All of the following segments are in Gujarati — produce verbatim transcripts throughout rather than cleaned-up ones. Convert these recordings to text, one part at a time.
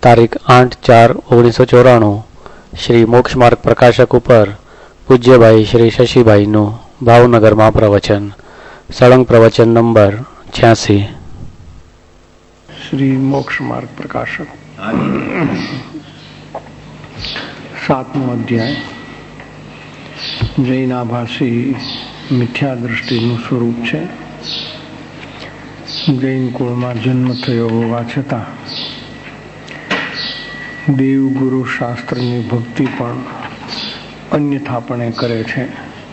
તારીખ આઠ ચાર ઓગણીસો ચોરાણું શ્રી મોક્ષ માર્ગ પ્રકાશક ઉપર પૂજ્યભાઈ શ્રી શશીભાઈનું ભાવનગરમાં પ્રવચન. સળંગ પ્રવચન નંબર છ્યાસી. શ્રી મોક્ષ માર્ગ પ્રકાશક સાતમો અધ્યાય. જૈનાભાસી મિથ્યા દ્રષ્ટિનું સ્વરૂપ છે. જૈન કુળમાં જન્મ થયો હોવા છતાં દેવગુરુ શાસ્ત્રની ભક્તિ પણ અન્યથાપણે કરે છે.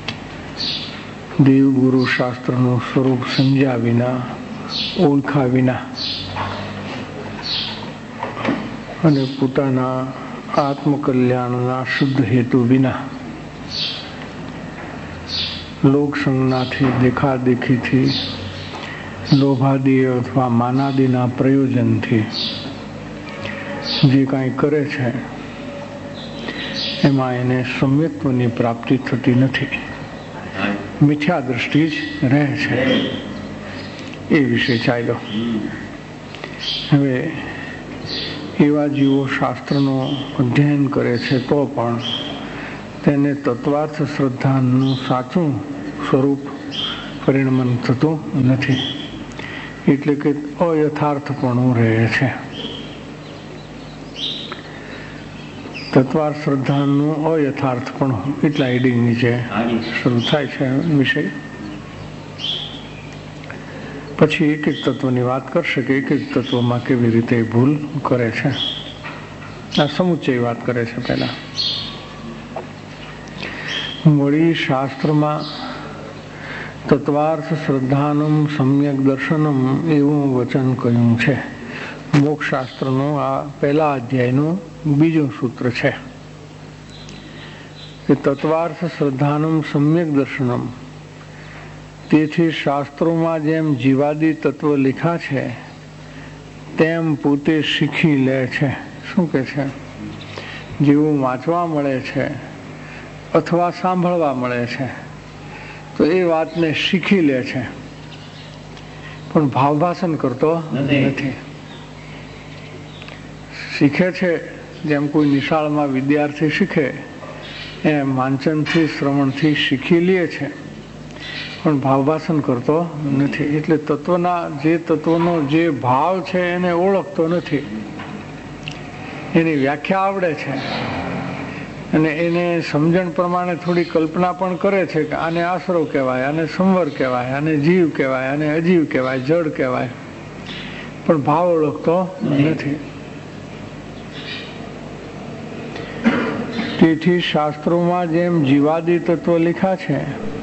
દેવગુરુ શાસ્ત્રનું સ્વરૂપ સમજ્યા વિના, ઓળખા વિના અને પોતાના આત્મકલ્યાણના શુદ્ધ હેતુ વિના લોકસંજ્ઞાથી, દેખાદેખીથી, લોભાદી અથવા માનાદીના પ્રયોજનથી જે કાંઈ કરે છે એમાં એને સમ્યક્ત્વની પ્રાપ્તિ થતી નથી. મિથ્યા દ્રષ્ટિ જ રહે છે. એ વિશે ચાલ્યો. હવે એવા જીવો શાસ્ત્રનું અધ્યયન કરે છે તો પણ તેને તત્વાર્થ શ્રદ્ધાનું સાચું સ્વરૂપ પરિણમન થતું નથી. એટલે કે અયથાર્થપણું રહે છે. તત્વાર્થ શ્રદ્ધાનું અયથાર્થપણું એટલા હેડિંગ નીચે શરૂ થાય છે વિષય. પછી એક એક તત્વની વાત કરશે કે એક એક તત્વમાં કેવી રીતે ભૂલ કરે છે. આ સમુચ્ચય વાત કરે છે. પહેલા વળી શાસ્ત્રમાં તત્વાર્થ શ્રદ્ધાનું સમ્યક દર્શનમ એવું વચન કહ્યું છે. મોક્ષ શાસ્ત્રનું આ પહેલા અધ્યાયનું બીજું સૂત્ર છે કે તત્વાર્થ શ્રદ્ધાનું સમ્યક દર્શનમ. તેથી શાસ્ત્રોમાં જેમ જીવાદી તત્વ લખ્યા છે તેમ પોતે શીખી લે છે. શું કે છે? જેવું વાંચવા મળે છે અથવા સાંભળવા મળે છે તો એ વાતને શીખી લે છે, પણ ભાવભાષણ કરતો નથી. શીખે છે જેમ કોઈ નિશાળમાં વિદ્યાર્થી શીખે એમ વાંચનથી, શ્રવણથી શીખી લે છે, પણ ભાવભાષણ કરતો નથી. એટલે તત્વના જે તત્વનો જે ભાવ છે એને ઓળખતો નથી. એની વ્યાખ્યા આવડે છે અને એને સમજણ પ્રમાણે થોડી કલ્પના પણ કરે છે કે આને આશરો કહેવાય, આને સંવર કહેવાય, આને જીવ કહેવાય, આને અજીવ કહેવાય, જડ કહેવાય, પણ ભાવ ઓળખતો નથી. તેથી શાસ્ત્રોમાં જેમ જીવાદી તત્વ લખ્યા છે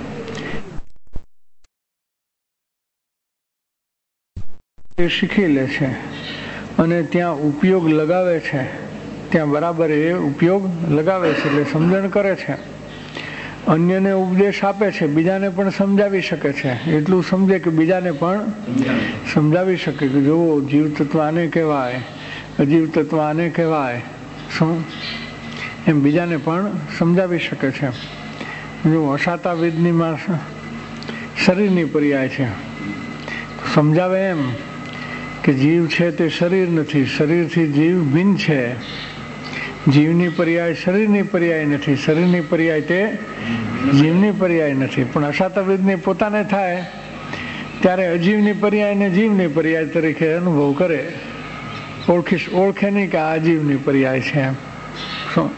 એ શીખી લે છે અને ત્યાં ઉપયોગ લગાવે છે, ત્યાં બરાબર એ ઉપયોગ લગાવે છે, એટલે સમજણ કરે છે. અન્યને ઉપદેશ આપે છે, બીજાને પણ સમજાવી શકે છે. એટલું સમજે કે બીજાને પણ સમજાવી શકે કે જો જીવ તત્વ આને કહેવાય, અજીવ તત્વ આને કહેવાય, શું એમ બીજાને પણ સમજાવી શકે છે. જો અસાતા વેદની માં શરીરની પર્યાય છે, સમજાવે એમ કે જીવ છે તે શરીર નથી, શરીરથી જીવ ભિન્ન છે. જીવની પર્યાય શરીરની પર્યાય નથી, શરીરની પર્યાય તે જીવની પર્યાય નથી. પણ અસાતવેદની પોતાને થાય ત્યારે અજીવની પર્યાયને જીવની પર્યાય તરીકે અનુભવ કરે. ઓળખી ઓળખે નહીં કે આ અજીવની પર્યાય છે. શું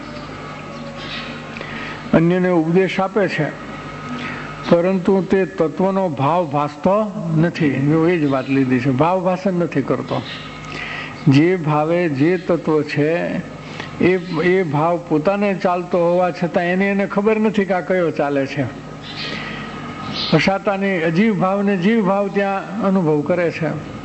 અન્યને ઉપદેશ આપે છે પરંતુ તે તત્વનો ભાવ ભાસતો નથી. એ જ વાત લીધી છે. ભાવ ભાષણ નથી કરતો. જે ભાવે જે તત્વ છે એ એ ભાવ પોતાને ચાલતો હોવા છતાં એને એને ખબર નથી કે આ કયો ચાલે છે. અસાતાની અજીવ ભાવને જીવ ભાવ ત્યાં અનુભવ કરે છે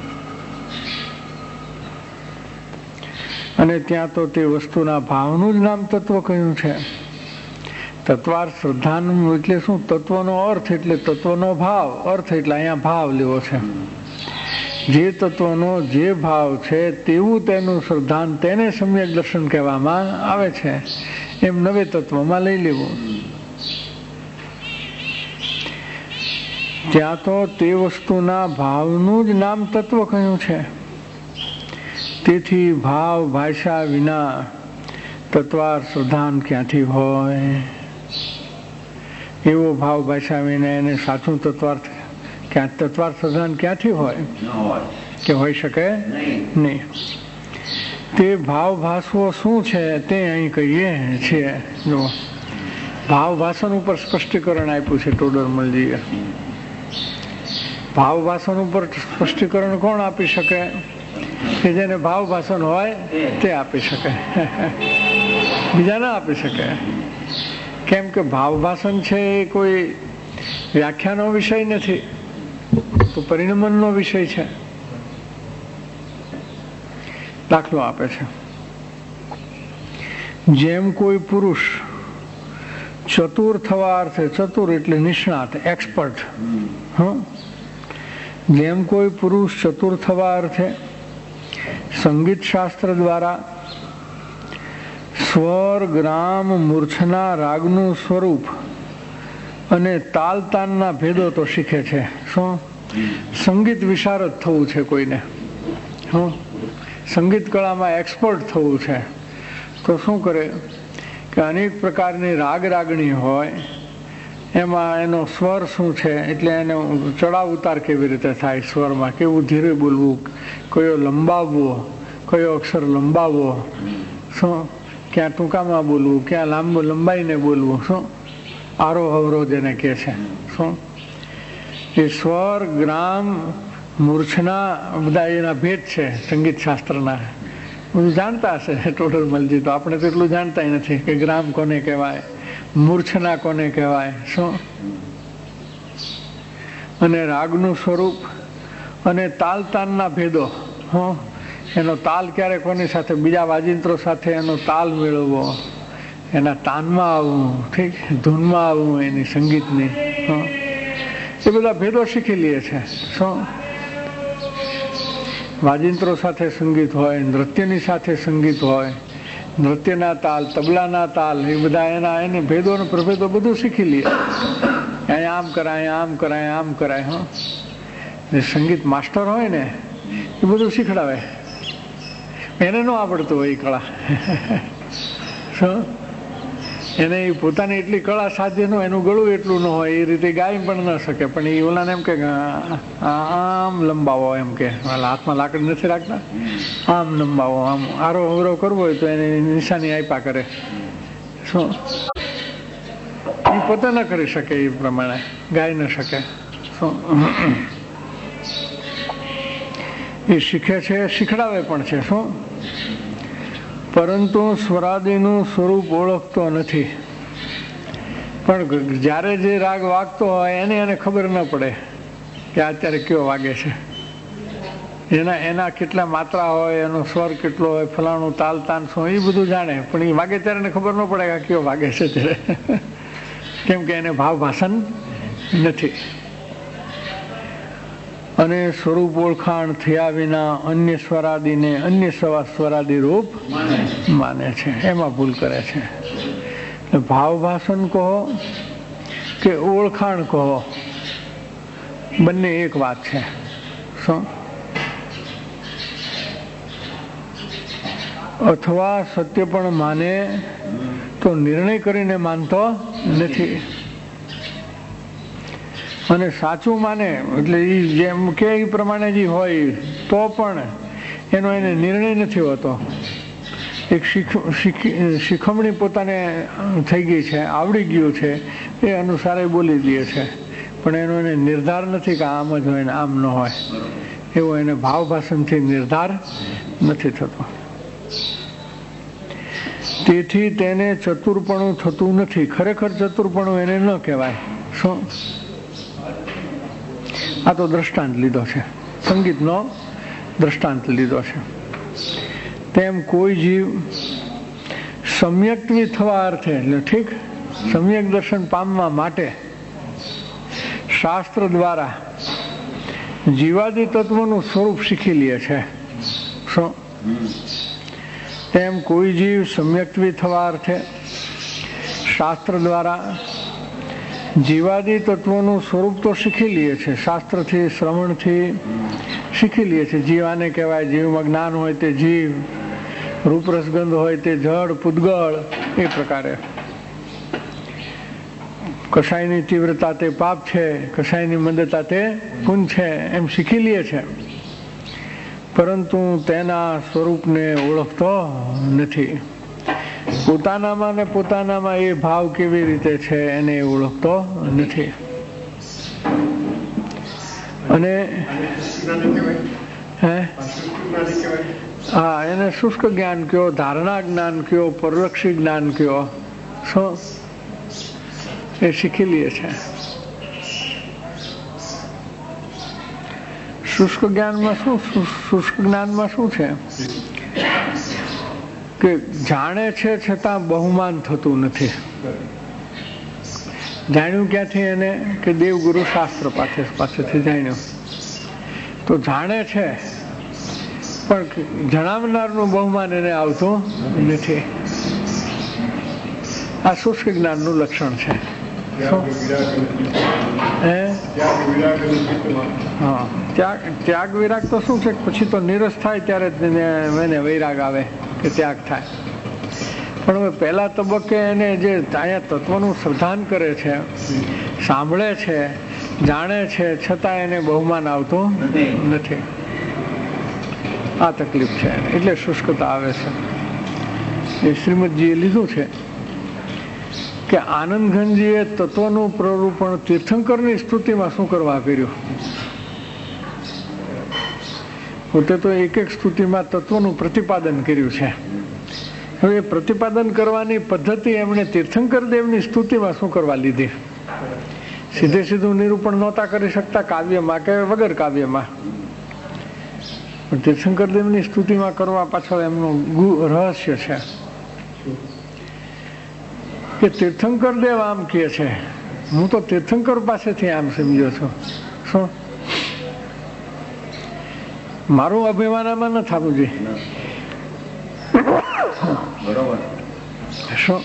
અને ત્યાં તો તે વસ્તુના ભાવનું જ નામ તત્વ કહ્યું છે. તત્વાર્થ શ્રદ્ધાનું એટલે શું? તત્વનો અર્થ એટલે તત્વનો ભાવ. અર્થ એટલે અહીંયા ભાવ લેવો છે. જે તત્વનો જે ભાવ છે તેવું તેનું શ્રદ્ધાન, તેને સમ્યક દર્શન કહેવામાં આવે છે. એમ નવે તત્વમાં લઈ લેવું. ત્યાં તો તે વસ્તુના ભાવનું જ નામ તત્વ કહ્યું છે. તેથી ભાવ ભાષા વિના તત્વાર્થ પ્રધાન ક્યાંથી હોય? એવો ભાવ ભાષા વિના એને સાચું તત્વાર્થ ક્યાં તત્વાર્થ પ્રધાન ક્યાંથી હોય કે હોઈ શકે નહીં. તે ભાવ ભાષવો શું છે તે અહીં કહીએ છીએ. જો ભાવ ભાષણ ઉપર સ્પષ્ટીકરણ આપ્યું છે ટોડરમલજીએ. ભાવ ભાષણ ઉપર સ્પષ્ટીકરણ કોણ આપી શકે? કે જેને ભાવ ભાષણ હોય તે આપી શકે, બીજા ના આપી શકે. કેમ કે ભાવ ભાષણ છે એ કોઈ વ્યાખ્યાનો વિષય નથી, તો પરિણમનનો વિષય છે. દાખલો આપે છે, જેમ કોઈ પુરુષ ચતુર થવા અર્થે, ચતુર એટલે નિષ્ણાત, એક્સપર્ટ. હ જેમ કોઈ પુરુષ ચતુર થવા અર્થે સંગીત શાસ્ત્ર દ્વારા સ્વર, ગ્રામ, મૂર્છના, રાગનું સ્વરૂપ અને તાલ તાનના ભેદો તો શીખે છે. શું? સંગીત વિશારદ થવું છે કોઈને, હં સંગીત કળામાં એક્સપર્ટ થવું છે, તો શું કરે કે અનેક પ્રકારની રાગ રાગણી હોય, એમાં એનો સ્વર શું છે, એટલે એનો ચડાવ ઉતાર કેવી રીતે થાય સ્વરમાં, કેવું ધીરે બોલવું, કયો લંબાવવો, કયો અક્ષર લંબાવવો, શું ક્યાં ટૂંકામાં બોલવું, ક્યાં લાંબુ લંબાઈને બોલવું, શું આરોહ અવરોહ જેને કહે છે. શું એ સ્વર, ગ્રામ, મૂર્છના બધા એના ભેદ છે સંગીત શાસ્ત્રના. બધું જાણતા હશે ટોડરમલજી, તો આપણે તો એટલું જાણતા નથી કે ગ્રામ કોને કહેવાય, મૂર્છના કોને કહેવાય, શું અને રાગનું સ્વરૂપ અને તાલ તાનના ભેદો. હ એનો તાલ ક્યારે કોની સાથે, બીજા વાજિંત્રો સાથે એનો તાલ મેળવવો, એના તાનમાં આવવું, ઠીક ધૂનમાં આવવું એની સંગીતની. હ એ બધા ભેદો શીખી લઈએ છે. શું વાજિંત્રો સાથે સંગીત હોય, નૃત્યની સાથે સંગીત હોય, નૃત્યના તાલ, તબલાના તાલ, એ બધા એના એને ભેદો અને પ્રભેદો બધું શીખી લઈએ. અહીંયા આમ કરાય, આમ કરાય, આમ કરાય. હા જે સંગીત માસ્ટર હોય ને એ બધું શીખડાવે. એને ન આવડતું હોય એ કળા. શું એને એ પોતાની એટલી કળા સાધ્ય ન હોય, એનું ગળું એટલું ન હોય, એ રીતે ગાઈ પણ ન શકે. પણ એ ઓલાને એમ કે આમ લંબાવો, એમ કે હાથમાં લાકડી નથી રાખતા, આમ લંબાવો, આમ આરો અવરો કરવો હોય તો એને નિશાની આપ્યા કરે. શું એ પોતે ન કરી શકે, એ પ્રમાણે ગાઈ ન શકે. શું એ શીખે છે, શીખડાવે પણ છે. શું પરંતુ સ્વરાદિનું સ્વરૂપ ઓળખતો નથી. પણ જ્યારે જે રાગ વાગતો હોય એને એને ખબર ન પડે કે અત્યારે કયો વાગે છે. એના એના કેટલા માત્રા હોય, એનો સ્વર કેટલો હોય, ફલાણું તાલ તાન શું, એ બધું જાણે. પણ એ વાગે ત્યારે એને ખબર ન પડે કે કયો વાગે છે ત્યારે. કેમ કે એને ભાવ ભાષણ નથી. અને સ્વરૂપ ઓળખાણ થયા વિના અન્ય સ્વરાદિને અન્ય સવા સ્વરાદિ રૂપ માને છે, એમાં ભૂલ કરે છે. ભાવ ભાષણ કહો કે ઓળખાણ કહો, બંને એક વાત છે. શું અથવા સત્ય પણ માને તો નિર્ણય કરીને માનતો નથી, અને સાચું માને એટલે એ જેમ કે એ પ્રમાણે જે હોય તો પણ એનો એને નિર્ણય નથી હોતો. એક શીખમણી પોતાને થઈ ગઈ છે, આવડી ગયું છે, એ અનુસાર એ બોલી દે છે, પણ એનો એને નિર્ધાર નથી કે આમ જ હોય ને આમ ન હોય. એવો એને ભાવ ભાષણથી નિર્ધાર નથી થતો. તેથી તેને ચતુરપણું થતું નથી. ખરેખર ચતુરપણું એને ન કહેવાય. શું આ તો દ્રષ્ટાંત લીધો છે, સંગીતનો દ્રષ્ટાંત લીધો છે. તેમ કોઈ જીવ સમ્યક્ત્વી થવા અર્થે, એટલે ઠીક સમ્યક દર્શન પામવા માટે શાસ્ત્ર દ્વારા જીવાદી તત્વનું સ્વરૂપ શીખી લે છે. શું તેમ કોઈ જીવ સમ્યક્ત્વી થવા અર્થે શાસ્ત્ર દ્વારા જીવાદી તત્વોનું સ્વરૂપ તો શીખી લે છે. શાસ્ત્રથી, શ્રવણથી, શીખી લઈએ છીએ. જીવ આને કહેવાય, જીવમાં જ્ઞાન હોય તે જીવ, રૂપ રસગંધ હોય તે જળ પૂતગળ, એ પ્રકારે. કસાયની તીવ્રતા તે પાપ છે, કસાયની મંદતા તે પુણ્ય છે, એમ શીખી લઈએ છે. પરંતુ તેના સ્વરૂપને ઓળખતો નથી. પોતાનામાં ને પોતાનામાં એ ભાવ કેવી રીતે છે એને ઓળખતો નથી. અને હે હા, એને શુષ્ક જ્ઞાન કયો, ધારણા જ્ઞાન કયો, પરોક્ષી જ્ઞાન કયો, શું એ શીખી લઈએ છે. શુષ્ક જ્ઞાનમાં શું શુષ્ક જ્ઞાનમાં શું છે કે જાણે છે છતાં બહુમાન થતું નથી. જાણ્યું ક્યાંથી એને કે દેવગુરુ શાસ્ત્ર પાસે પાસેથી જાણ્યું. તો જાણે છે પણ જણાવનારનું બહુમાન એને આવતું નથી. આ શુષ્ક જ્ઞાનનું લક્ષણ છે. હા, ત્યાગ ત્યાગ વિરાગ તો શું છે, પછી તો નિરસ થાય ત્યારે એને વૈરાગ આવે કે ત્યાગ થાય. પણ હવે પહેલા તબક્કે એને જે અહીંયા તત્વનું શ્રદ્ધાન કરે છે, સાંભળે છે, જાણે છે, છતાં એને બહુમાન આવતું નથી. આ તકલીફ છે, એટલે શુષ્કતા આવે છે. એ શ્રીમદજીએ લીધું છે કે આનંદઘનજીએ તત્વનું પ્રરૂપણ તીર્થંકરની સ્તુતિમાં શું કરવા કર્યું. પોતે તો એક એક સ્તુતિમાં તત્વનું પ્રતિપાદન કર્યું છે. હવે પ્રતિપાદન કરવાની પદ્ધતિ એમણે તીર્થંકર દેવની સ્તુતિમાં શું કરવા લીધી. સીધે સીધું નિરૂપણ નહોતા કરી શકતા કાવ્યમાં કે વગર કાવ્યમાં, પણ તીર્થંકર દેવની સ્તુતિમાં કરવા પાછળ એમનું રહસ્ય છે કે તીર્થંકર દેવ આમ કહે છે, હું તો તીર્થંકર પાસેથી આમ સમજ્યો છું. શું મારું અભિમાન આમાં ન થવું જોઈએ. શું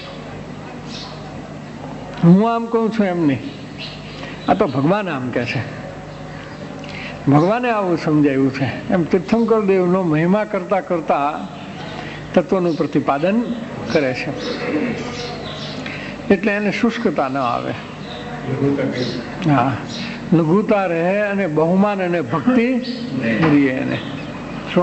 હું આમ કહું છું એમ નહીં, આ તો ભગવાન આમ કે છે, ભગવાને આવું સમજાવ્યું છે. એમ તીર્થંકર દેવનો મહિમા કરતા કરતા તત્વનું પ્રતિપાદન કરે છે. એટલે એને શુષ્કતા ન આવે. હા, લઘુતા રહે અને બહુમાન અને ભક્તિ રહે એને. શું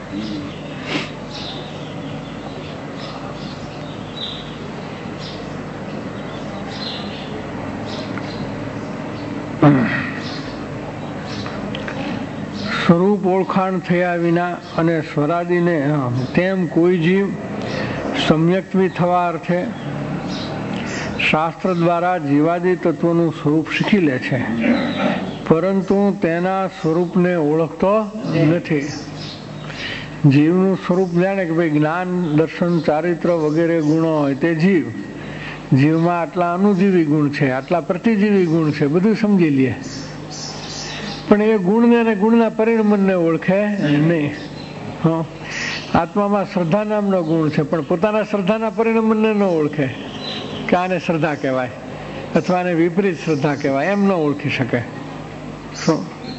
સ્વરૂપ ઓળખાણ થયા વિના અને સ્વરાદીને તેમ કોઈ જીવ સમ્યક્વી થવા અર્થે શાસ્ત્ર દ્વારા જીવાદી તત્વનું સ્વરૂપ શીખી લે છે, પરંતુ તેના સ્વરૂપને ઓળખતો નથી. જીવનું સ્વરૂપ જાણે કે ભાઈ જ્ઞાન, દર્શન, ચારિત્ર વગેરે ગુણો હોય તે જીવ. જીવમાં આટલા અનુજીવી ગુણ છે, આટલા પ્રતિજીવી ગુણ છે, બધું સમજી લે, પણ એ ગુણને અને ગુણના પરિણમને ઓળખે નહીં. હા, આત્મામાં શ્રદ્ધા નામનો ગુણ છે, પણ પોતાના શ્રદ્ધાના પરિણમને ન ઓળખે કે આને શ્રદ્ધા કહેવાય અથવા આને વિપરીત શ્રદ્ધા કહેવાય, એમ ન ઓળખી શકે. શું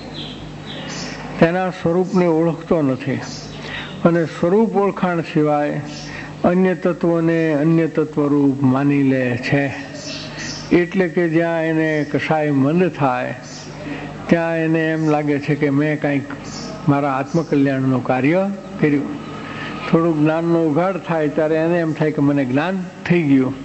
તેના સ્વરૂપને ઓળખતો નથી અને સ્વરૂપ ઓળખાણ સિવાય અન્ય તત્વોને અન્ય તત્વરૂપ માની લે છે. એટલે કે જ્યાં એને કશાય મંદ થાય ત્યાં એને એમ લાગે છે કે મેં કંઈક મારા આત્મકલ્યાણનું કાર્ય કર્યું. થોડું જ્ઞાનનો ઉઘાડ થાય ત્યારે એને એમ થાય કે મને જ્ઞાન થઈ ગયું.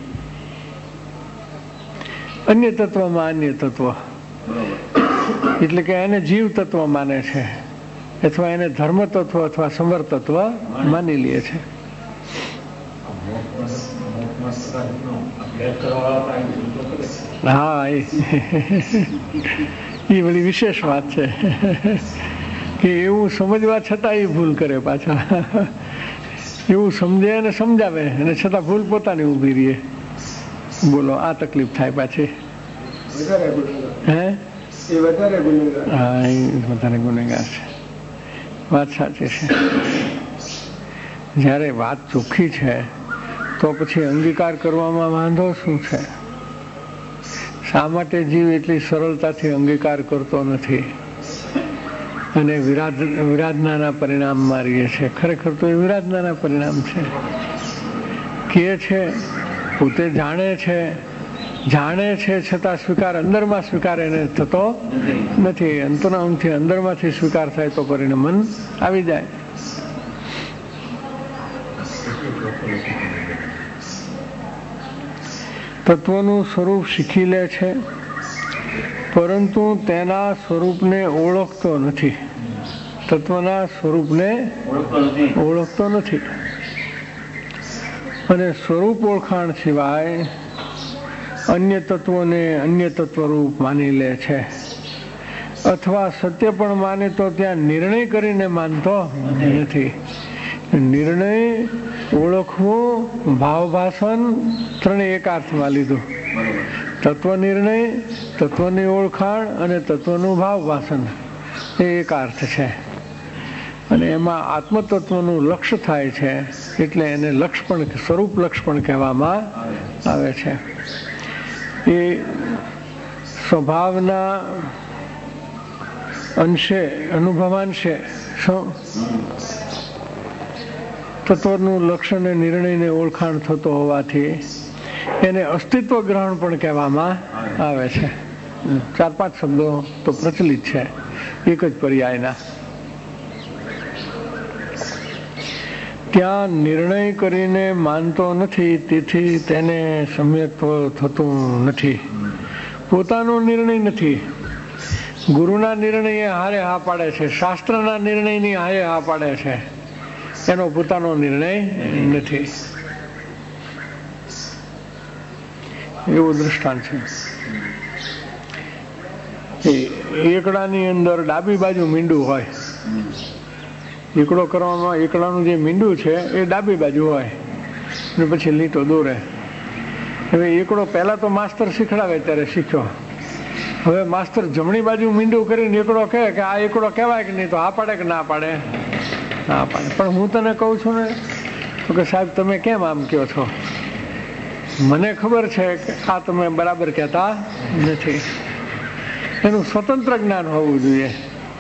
અન્ય તત્વમાં અન્ય તત્વ એટલે કે એને જીવ તત્વ માને છે, અથવા એને ધર્મ તત્વ અથવા સંવર તત્વ માની લે છે. હા, એ બધી વિશેષ વાત છે કે એવું સમજવા છતાં એ ભૂલ કરે. પાછા એવું સમજે અને સમજાવે અને છતાં ભૂલ પોતાની ઊભી રહે. બોલો, આ તકલીફ થાય પાછી. હે હા, એ વધારે ગુનેગાર છે. વાત સાચી છે. જ્યારે વાત ચોખ્ખી છે તો પછી અંગીકાર કરવામાં વાંધો શું છે? શા માટે જીવ એટલી સરળતાથી અંગીકાર કરતો નથી? અને વિરાધ વિરાધનાના પરિણામમાં રહીએ છીએ. ખરેખર તો એ વિરાધનાના પરિણામ છે. કે છે પોતે જાણે છે, જાણે છે છતાં સ્વીકાર અંદરમાં સ્વીકાર એને થતો નથી. અંતરામથી અંદરમાંથી સ્વીકાર થાય તો કરીને મન આવી જાય. તત્વનું સ્વરૂપ શીખી લે છે, પરંતુ તેના સ્વરૂપને ઓળખતો નથી. તત્વના સ્વરૂપને ઓળખતો નથી અને સ્વરૂપ ઓળખાણ સિવાય અન્ય તત્વોને અન્ય તત્વરૂપ માની લે છે, અથવા સત્ય પણ માને તો ત્યાં નિર્ણય કરીને માનતો નથી. નિર્ણય, ઓળખવું, ભાવભાષણ ત્રણેય એક અર્થમાં લીધું. તત્વ નિર્ણય, તત્વની ઓળખાણ અને તત્વનું ભાવભાષણ એ એક અર્થ છે. અને એમાં આત્મતત્વનું લક્ષ્ય થાય છે એટલે એને લક્ષ પણ, સ્વરૂપ લક્ષ પણ કહેવામાં આવે છે. એ સ્વભાવના અંશે, અનુભવાંશે તત્વનું લક્ષ અને નિર્ણયને ઓળખાણ થતો હોવાથી એને અસ્તિત્વ ગ્રહણ પણ કહેવામાં આવે છે. ચાર પાંચ શબ્દો તો પ્રચલિત છે એક જ પર્યાયના. ત્યાં નિર્ણય કરીને માનતો નથી, તેથી તેને સમ્યક્ત્વ થતું નથી. પોતાનો નિર્ણય નથી. ગુરુના નિર્ણય હારે હા પાડે છે, શાસ્ત્રના નિર્ણયની હારે હા પાડે છે. એનો પોતાનો નિર્ણય નથી. એવું દ્રષ્ટાંત છે. એકડાની અંદર ડાબી બાજુ મીંડું હોય. એકડો કરવામાં, એકડાનું જે મીંડું છે એ ડાબી બાજુ હોય અને પછી લીટો દોરે. હવે એકડો પહેલા તો માસ્તર શીખડાવે ત્યારે શીખ્યો. હવે માસ્તર જમણી બાજુ મીંડું કરીને એકડો કહે કે આ એકડો કહેવાય કે નહીં, તો આ પાડે કે ના પાડે? ના પાડે. પણ હું તને કહું છું ને તો કે સાહેબ તમે કેમ આમ કહો છો? મને ખબર છે કે આ તમે બરાબર કહેતા નથી. એનું સ્વતંત્ર જ્ઞાન હોવું જોઈએ.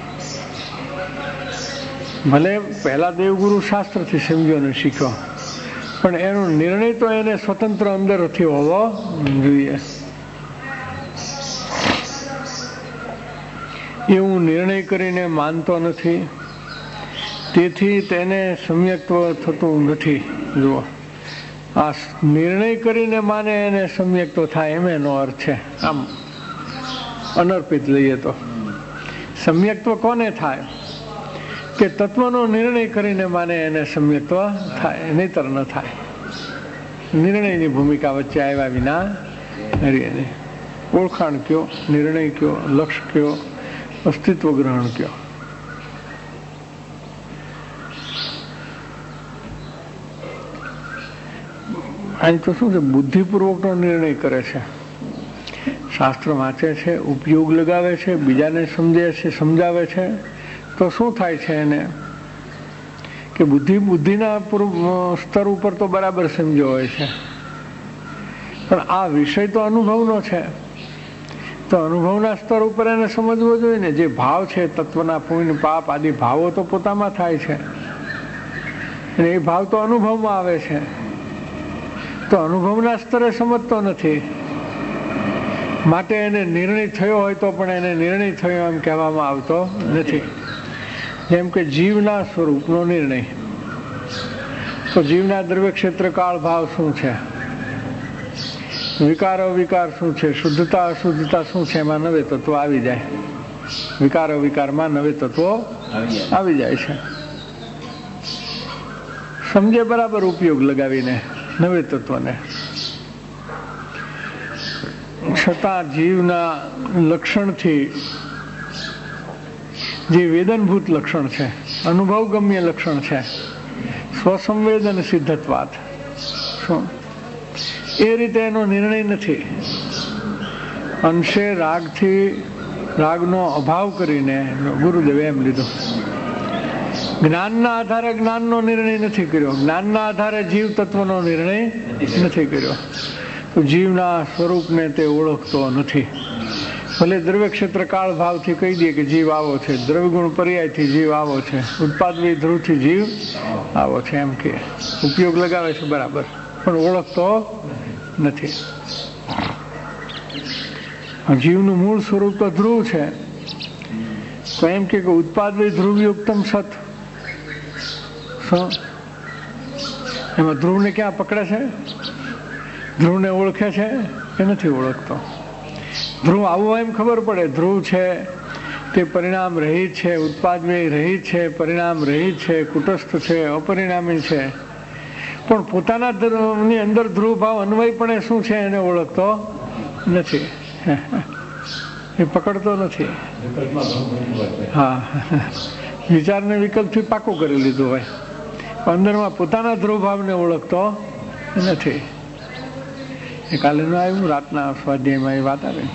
ભલે પહેલા દેવગુરુ શાસ્ત્રથી સમજ્યો ને શીખ્યો, પણ એનો નિર્ણય તો એને સ્વતંત્ર અંદરથી હોવો જોઈએ. એવું નિર્ણય કરીને માનતો નથી, તેથી તેને સમ્યક્ત્વ થતું નથી. જુઓ, આ નિર્ણય કરીને માને એને સમ્યક્ત્વ થાય એમ એનો અર્થ છે. આમ અનર્પિત લઈએ તો સમ્યક્ત્વ કોને થાય? કે તત્વનો નિર્ણય કરીને માને એને સમ્યક્ત્વ થાય, નહીતર ન થાય. નિર્ણયની ભૂમિકા વચ્ચે આવ્યા વિના હરીએ નહીં. ઓળખાણ કયો, નિર્ણય કયો, લક્ષ્ય કયો, અસ્તિત્વ ગ્રહણ કયો. અહીં તો શું છે, બુદ્ધિપૂર્વકનો નિર્ણય કરે છે. શાસ્ત્ર વાંચે છે, ઉપયોગ લગાવે છે, બીજાને સમજે છે, સમજાવે છે, તો શું થાય છે એને કે બુદ્ધિ બુદ્ધિના સ્તર ઉપર તો બરાબર સમજ્યો હોય છે, પણ આ વિષય તો અનુભવનો છે. તો અનુભવના સ્તર ઉપર એને સમજવો જોઈએ ને. જે ભાવ છે, તત્વના પુણ્ય પાપ આદિ ભાવો તો પોતામાં થાય છે અને એ ભાવ તો અનુભવમાં આવે છે. તો અનુભવના સ્તરે સમજતો નથી, માટે એને નિર્ણય થયો હોય તો પણ એને નિર્ણય થયો એમ કહેવામાં આવતો નથી. જેમ કે જીવના સ્વરૂપનો નિર્ણય. તો જીવના દ્રવ્ય ક્ષેત્ર કાળ ભાવ શું છે, વિકાર અવિકાર શું છે, શુદ્ધતા અશુદ્ધતા શું છે, એમાં નવે તત્વો આવી જાય. વિકાર અવિકારમાં નવે તત્વો આવી જાય છે. સમજે બરાબર ઉપયોગ લગાવીને નવે તત્વને. છતાં જીવના લક્ષણથી, જે વેદનભૂત લક્ષણ છે, અનુભવગમ્ય લક્ષણ છે, સ્વસંવેદન સિદ્ધત્વાત, શું એ રીતે એનો નિર્ણય નથી. અંશે રાગથી, રાગનો અભાવ કરીને ગુરુદેવે એમ લીધો. જ્ઞાનના આધારે જ્ઞાનનો નિર્ણય નથી કર્યો, જ્ઞાનના આધારે જીવ તત્વનો નિર્ણય નથી કર્યો. તો જીવના સ્વરૂપને તે ઓળખતો નથી. ભલે દ્રવ્ય ક્ષેત્ર કાળ ભાવથી કહી દઈએ કે જીવ આવો છે, દ્રવ્ય ગુણ પર્યાયથી જીવ આવો છે, ઉત્પાદવી ધ્રુવથી જીવ આવો છે, એમ કે ઉપયોગ લગાવે છે બરાબર, પણ ઓળખતો નથી. જીવનું મૂળ સ્વરૂપ તો ધ્રુવ છે, તો એમ કે ઉત્પાદવી ધ્રુવયુક્તમ સત, એમાં ધ્રુવને ક્યાં પકડે છે? ધ્રુવને ઓળખે છે કે નથી ઓળખતો? ધ્રુવ આવું એમ ખબર પડે ધ્રુવ છે તે પરિણામ રહિત છે, ઉત્પાદવી રહિત છે, પરિણામ રહિત છે, કુટસ્થ છે, અપરિણામી છે, પણ પોતાના ધર્મની અંદર ધ્રુવ ભાવ અન્વયપણે શું છે એને ઓળખતો નથી, એ પકડતો નથી. હા, વિચારને વિકલ્પથી પાકું કરી લીધું હોય, અંદરમાં પોતાના ધ્રુવ ભાવને ઓળખતો નથી. એ કાલે નું આવ્યું રાતના સ્વાધ્યાયમાં એ વાત આવે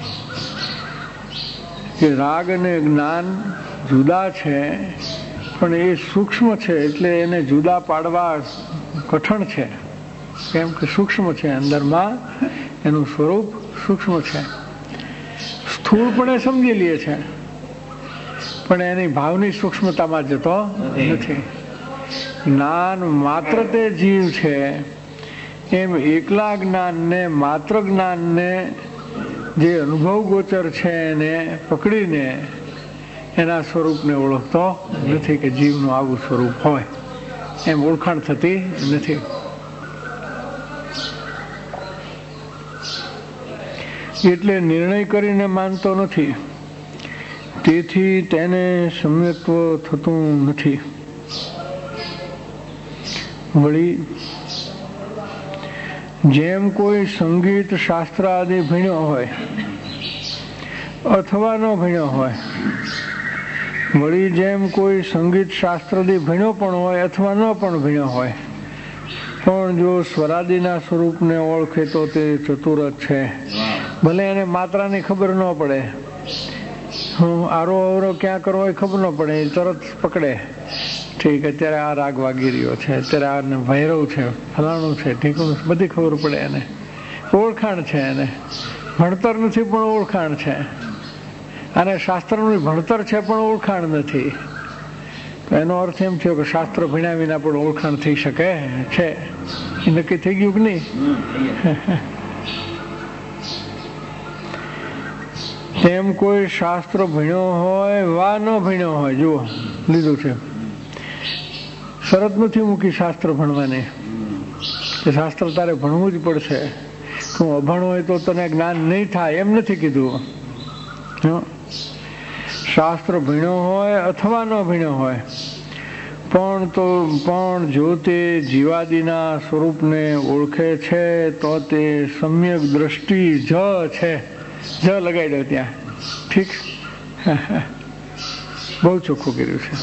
કે રાગ અને જ્ઞાન જુદા છે, પણ એ સૂક્ષ્મ છે, એટલે એને જુદા પાડવા કઠણ છે, કેમ કે સૂક્ષ્મ છે, અંદરમાં એનું સ્વરૂપ સૂક્ષ્મ છે. સ્થૂળ પણ એ સમજી લે છે, પણ એની ભાવની સૂક્ષ્મતામાં જતો નથી. જ્ઞાન માત્ર તે જીવ છે, એમ એકલા જ્ઞાનને માત્ર જ્ઞાનને જે અનુભવ ગોચર છે એને પકડીને એના સ્વરૂપને ઓળખતો નથી કે જીવનું આવું સ્વરૂપ હોય, એમ ઓળખાણ થતી નથી. એટલે નિર્ણય કરીને માનતો નથી, તેથી તેને સમ્યક્ત્વ થતું નથી. વળી જેમ કોઈ સંગીત શાસ્ત્ર આદિ ભણ્યો હોય અથવા ન ભણ્યો હોય, વળી જેમ કોઈ સંગીત શાસ્ત્ર આદિ ભણ્યો પણ હોય અથવા ન પણ ભણ્યો હોય, પણ જો સ્વરાદિના સ્વરૂપને ઓળખે તો તે ચતુર જ છે. ભલે એને માત્રાની ખબર ન પડે, હું આરો અવરો ક્યાં કરવો એ ખબર ન પડે, એ તરત પકડે, ઠીક અત્યારે આ રાગ વાગી રહ્યો છે, અત્યારે આ ભૈરવ છે, ફલાણું છે, ઠીકણું, બધી ખબર પડે એને, ઓળખાણ છે. એને ભણતર નથી પણ ઓળખાણ છે, અને શાસ્ત્રનું ભણતર છે પણ ઓળખાણ નથી. તો એનો અર્થ એમ થયો કે શાસ્ત્ર ભણ્યા વિના પણ ઓળખાણ થઈ શકે છે. એ નક્કી થઈ ગયું કે નહીં? તેમ કોઈ શાસ્ત્ર ભણ્યો હોય વા ન ભણ્યો હોય, જુઓ લીધું છે, શરત નથી મૂકી શાસ્ત્ર ભણવાની કે શાસ્ત્ર તારે ભણવું જ પડશે, તું અભણ હોય તો તને જ્ઞાન નહીં થાય, એમ નથી કીધું. શાસ્ત્ર ભણ્યો હોય અથવા ન ભણ્યો હોય, પણ તો પણ જો તે જીવાદિના સ્વરૂપને ઓળખે છે તો તે સમ્યક દ્રષ્ટિ જ છે. જ લગાવી દો ત્યાં, ઠીક, બહુ ચોખ્ખું કર્યું છે.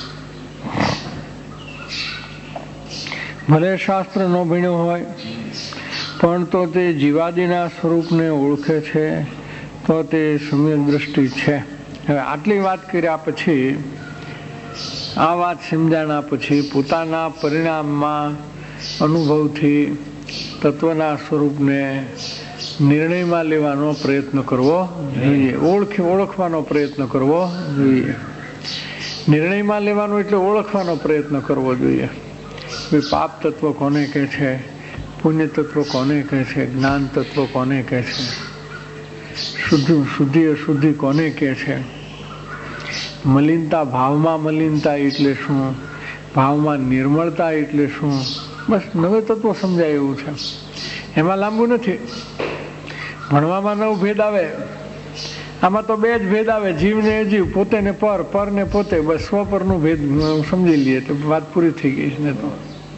ભલે શાસ્ત્ર ન ભણ્યો હોય, પણ તો તે જીવાદિના સ્વરૂપને ઓળખે છે તો તે સમ્યક દ્રષ્ટિ છે. હવે આટલી વાત કર્યા પછી, આ વાત સમજાણા પછી પોતાના પરિણામમાં અનુભવથી તત્વના સ્વરૂપને નિર્ણયમાં લેવાનો પ્રયત્ન કરવો જોઈએ, ઓળખી ઓળખવાનો પ્રયત્ન કરવો જોઈએ. નિર્ણયમાં લેવાનો એટલે ઓળખવાનો પ્રયત્ન કરવો જોઈએ. પાપ તત્વ કોને કહે છે, પુણ્ય તત્વ કોને કહે છે, જ્ઞાન તત્વ કોને કહે છે, શુદ્ધ શુદ્ધિ અશુદ્ધિ કોને કહે છે, મલિનતા ભાવમાં મલિનતા એટલે શું, ભાવમાં નિર્મળતા એટલે શું, બસ નવે તત્વ સમજાય એવું છે. એમાં લાંબુ નથી. ભણવામાં નવ ભેદ આવે, આમાં તો બે જ ભેદ આવે, જીવ ને અજીવ, પોતે ને પર, પર ને પોતે, બસ સ્વ પરનું ભેદ સમજી લઈએ તો વાત પૂરી થઈ ગઈ ને. તો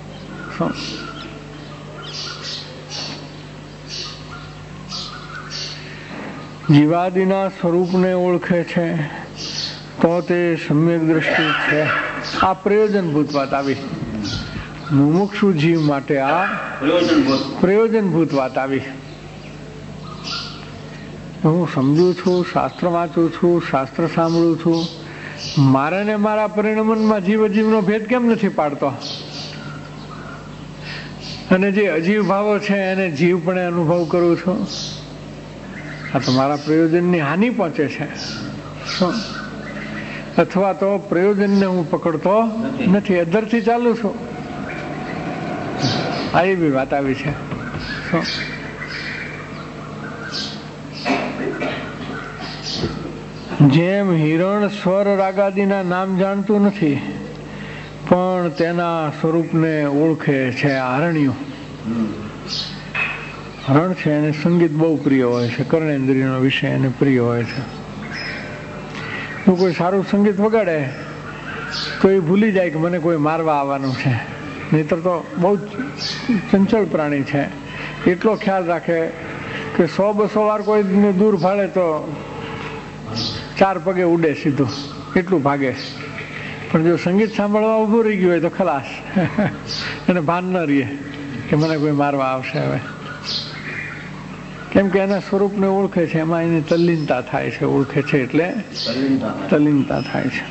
જીવાદિના સ્વરૂપને ઓળખે છે તો તે સમ્યક દ્રષ્ટિ છે. આ પ્રયોજનભૂત વાત આવી, મુમુક્ષુ જીવ માટે આ પ્રયોજનભૂત વાત આવી. હું સમજું છું, શાસ્ત્ર વાંચું છું, શાસ્ત્ર સાંભળું છું, મારે ને મારા પરિણમનમાં જીવ અજીવનો ભેદ કેમ નથી પાડતો? અને જે અજીવ ભાવો છે એને જીવ પણ અનુભવ કરું છું. આ તો મારા પ્રયોજનની હાનિ પહોંચે છે, શું? અથવા તો પ્રયોજનને હું પકડતો નથી, અધરથી ચાલુ છું. આ એ બી વાત આવી છે. શું? જેમ હિરણ સ્વર રાગાદિના નામ જાણતું નથી પણ તેના સ્વરૂપને ઓળખે છે. હરણ્યું હરણ છે, એને સંગીત બહુ પ્રિય હોય છે, કર્ણેન્દ્રિયનો વિષય એને પ્રિય હોય છે. જો કોઈ સારું સંગીત વગાડે તો એ ભૂલી જાય કે મને કોઈ મારવા આવવાનું છે, નહીતર તો બહુ જ ચંચળ પ્રાણી છે. એટલો ખ્યાલ રાખે કે સો બસો વાર કોઈ દૂર ભાળે તો ચાર પગે ઉડે સીધું, એટલું ભાગે. પણ જો સંગીત સાંભળવા ઊભું રહી ગયું હોય તો ખલાસ, એને ભાન ન રહે કે મને કોઈ મારવા આવશે હવે. કેમ કે એના સ્વરૂપને ઓળખે છે, એમાં એની તલ્લીનતા થાય છે. ઓળખે છે એટલે તલ્લીનતા થાય છે.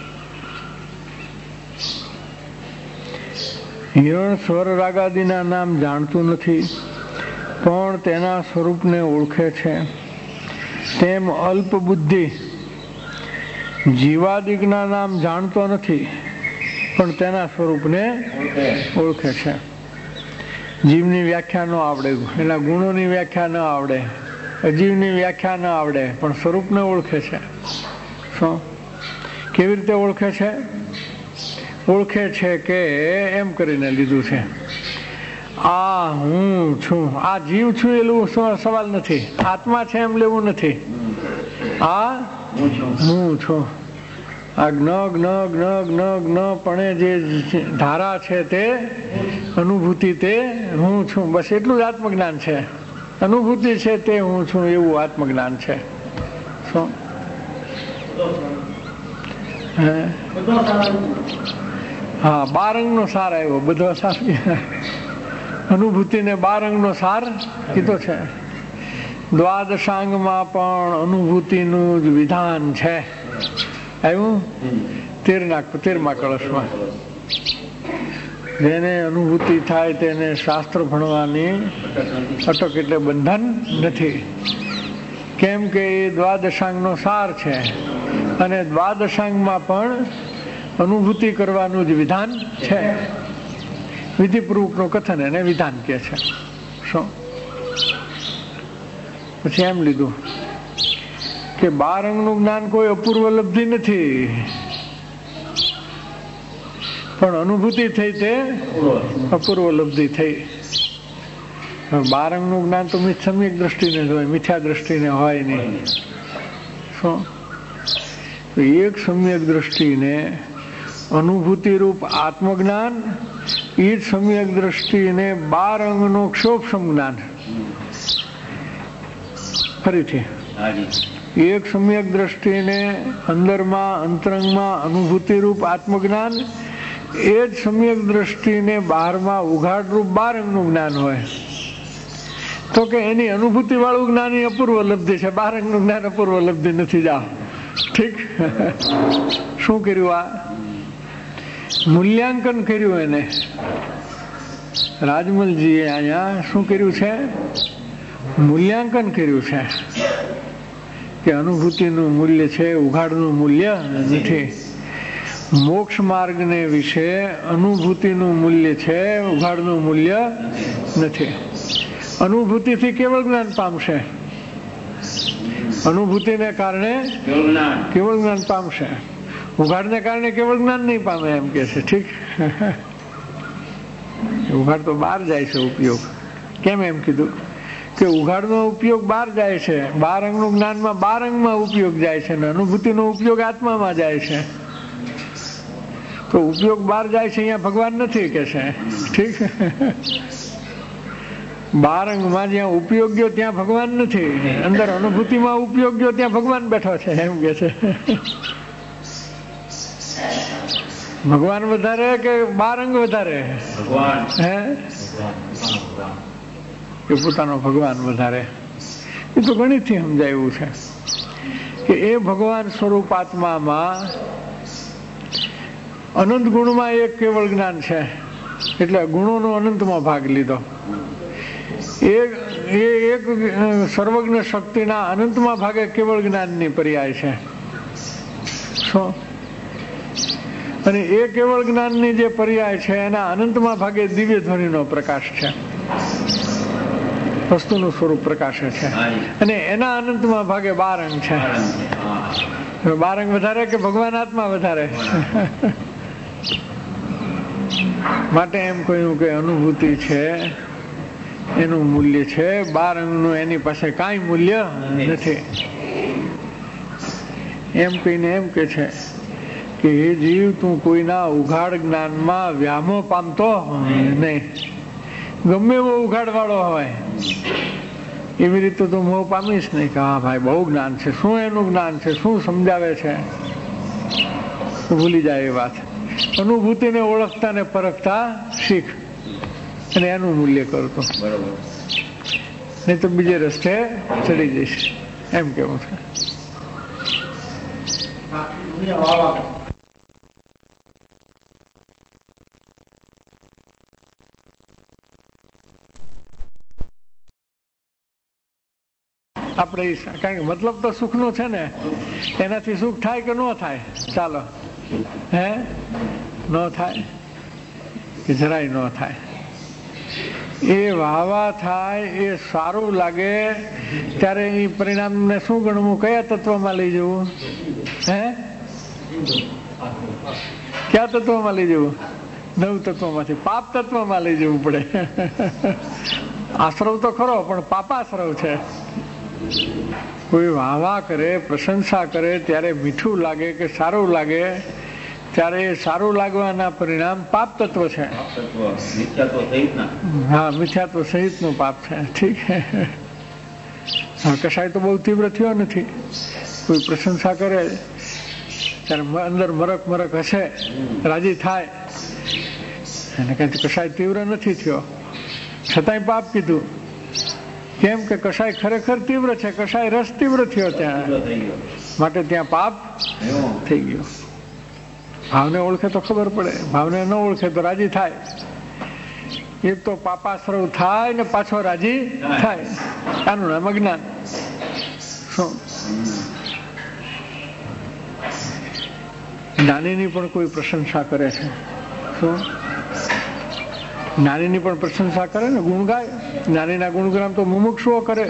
હિરણ સ્વર રાગાદિના નામ જાણતું નથી પણ તેના સ્વરૂપને ઓળખે છે. તેમ અલ્પ બુદ્ધિ જીવાદિકના નામ જાણતો નથી પણ તેના સ્વરૂપને ઓળખે છે. જીવની વ્યાખ્યા ન આવડે, એના ગુણોની વ્યાખ્યા ન આવડે, અજીવની વ્યાખ્યા ન આવડે, પણ સ્વરૂપને ઓળખે છે. શું? કેવી રીતે ઓળખે છે? ઓળખે છે કે એમ કરીને લીધું છે, આ હું છું, આ જીવ છું એવું સવાલ નથી, આત્મા છે એમ લેવું નથી. આ હું છું. આ જ્ઞ જ્ઞ જ્ઞ જ્ઞ જ્ઞ પણ જે ધારા છે તે અનુભૂતિ તે હું છું, બસ એટલું જ આત્મજ્ઞાન છે. અનુભૂતિ છે તે હું છું એવું આત્મજ્ઞાન છે. શું? હા, બાર અંગનો સાર આવ્યો, બધો સાર. અનુભૂતિને બાર અંગનો સાર કીધો છે. દ્વાદશાંગમાં પણ અનુભૂતિનું જ વિધાન છે. આવ્યું તેરના તેરમા કળશમાં. જેને અનુભૂતિ થાય તેને શાસ્ત્ર ભણવાની અટક એટલે બંધન નથી. કેમ કે એ દ્વાદશાંગનો સાર છે અને દ્વાદશાંગમાં પણ અનુભૂતિ કરવાનું જ વિધાન છે. વિધિપૂર્વકનું કથન એને વિધાન કહે છે. શું? પછી એમ લીધું કે બાર અંગનું જ્ઞાન કોઈ અપૂર્વ લબ્ધિ નથી પણ અનુભૂતિ થઈ તે અપૂર્વ લબ્ધિ થઈ. બાર અંગનું જ્ઞાન તો સમ્યક દ્રષ્ટિને જ હોય, મિથ્યા દ્રષ્ટિને હોય નહીં. શું? એક સમ્યક દ્રષ્ટિને અનુભૂતિ રૂપ આત્મજ્ઞાન, એ જ સમ્યક દ્રષ્ટિને બાર અંગનું ક્ષોભ જ્ઞાન. ફરીથી એક સમ્યક દ્રષ્ટિને અંદરમાં અંતરંગમાં અનુભૂતિ રૂપ આત્મજ્ઞાન, એ જ સમ્યક દ્રષ્ટિને બહારમાં ઉઘાડ રૂપ બાર અંગનું જ્ઞાન હોય તો કે એની અનુભૂતિ વાળું જ્ઞાન એ અપૂર્વ લબ્ધિ છે, બાર અંગનું જ્ઞાન અપૂર્વ લબ્ધિ નથી. જાઓ, ઠીક. શું કર્યું? આ મૂલ્યાંકન કર્યું એને રાજમલજીએ. અહીંયા શું કર્યું છે? મૂલ્યાંકન કર્યું છે કે અનુભૂતિનું મૂલ્ય છે, ઉઘાડનું મૂલ્ય નથી. મોક્ષ માર્ગને વિશે અનુભૂતિનું મૂલ્ય છે, ઉઘાડનું મૂલ્ય નથી. અનુભૂતિથી કેવળ જ્ઞાન પામશે, અનુભૂતિને કારણે કેવળ જ્ઞાન પામશે, ઉઘાડને કારણે કેવળ જ્ઞાન નહીં પામે એમ કે છે. ઠીક. ઉઘાડ તો બહાર જાય છે ઉપયોગ. કેમ એમ કીધું? કે ઉઘાડનો ઉપયોગ બહાર જાય છે, બાર અંગનું જ્ઞાનમાં બાર અંગમાં ઉપયોગ જાય છે, અનુભૂતિનો ઉપયોગ આત્મામાં જાય છે. તો ઉપયોગ બહાર જાય છે, અહીંયા ભગવાન નથી કે છે. ઠીક. બાર અંગમાં જ્યાં ઉપયોગ ગયો ત્યાં ભગવાન નથી, અંદર અનુભૂતિમાં ઉપયોગ ગયો ત્યાં ભગવાન બેઠો છે એમ કે છે. ભગવાન વધારે કે બાર અંગ વધારે? હે? એ પોતાનો ભગવાન વધારે. એ તો ગણિતથી સમજાયું છે કે એ ભગવાન સ્વરૂપ આત્મામાં અનંત ગુણમાં એક કેવળ જ્ઞાન છે, એટલે ગુણોનો અનંતમાં ભાગ લીધો. એ એક સર્વજ્ઞ શક્તિના અનંતમાં ભાગે કેવળ જ્ઞાનની પર્યાય છે. શું? અને એ કેવળ જ્ઞાનની જે પર્યાય છે એના અનંતમાં ભાગે દિવ્ય ધ્વનિનો પ્રકાશ છે, વસ્તુનું સ્વરૂપ પ્રકાશે છે. અને એના અનંતમાં ભાગે બાર અંગ છે. બાર અંગ વધારે કે ભગવાન આત્મા વધારે? માટે એમ કહ્યું કે અનુભૂતિ છે એનું મૂલ્ય છે, બાર અંગનું એની પાસે કાંઈ મૂલ્ય નથી. એમ કહીને એમ કે છે કે હે જીવ, તું કોઈના ઉઘાડ જ્ઞાનમાં વ્યામો પામતો નહીં. ગમે એવો ઉઘાડ વાળો હોય એવી રીતે તું મોહ પામીશ નહીં કે હા ભાઈ બહુ જ્ઞાન છે, શું એનું જ્ઞાન છે, શું સમજાવે છે, ભૂલી જાય એ વાત. અનુભૂતિને ઓળખતા ને પરખતા શીખ અને એનું મૂલ્ય કરતો, નહીં તો બીજે રસ્તે ચડી જઈશ. એમ કેવું છે. આપણે કારણ કે મતલબ તો સુખનો છે ને, એનાથી સુખ થાય કે ન થાય? ચાલો, હે ન થાય કે જરાય ન થાય. એ વાવા થાય, એ સારું લાગે ત્યારે એ પરિણામને શું ગણવું? કયા તત્વમાં લઈ જવું? હે કયા તત્વમાં લઈ જવું? નવ તત્વમાંથી પાપ તત્વમાં લઈ જવું પડે. આશ્રવ તો ખરો પણ પાપાશ્રવ છે. કોઈ વાહવા કરે, પ્રશંસા કરે ત્યારે મીઠું લાગે કે સારું લાગે ત્યારે સારું લાગવાના પરિણામ પાપ તત્વ છે. હા, મિથ્યાત્વ સહિત નું પાપ છે. ઠીક છે. હા, કશાય તો બહુ તીવ્ર થયો નથી. કોઈ પ્રશંસા કરે ત્યારે અંદર મરક મરક હશે, રાજી થાય, અને કઈ કશાય તીવ્ર નથી થયો છતાંય પાપ કીધું. કેમ કે કશાય ખરેખર તીવ્ર છે, કશાય રસ તીવ્ર થયો ત્યાં, માટે ત્યાં પાપ થઈ ગયો. ભાવને ઓળખે તો ખબર પડે, ભાવને ન ઓળખે તો રાજી થાય. એક તો પાપાશ્રવ થાય ને પાછો રાજી થાય, આનું નામ અજ્ઞાન. શું? જ્ઞાનીની પણ કોઈ પ્રશંસા કરે છે? શું? જ્ઞાનીની પણ પ્રશંસા કરે ને, ગુણ ગાય. જ્ઞાનીના ગુણગાન તો મુમુક્ષુઓ કરે.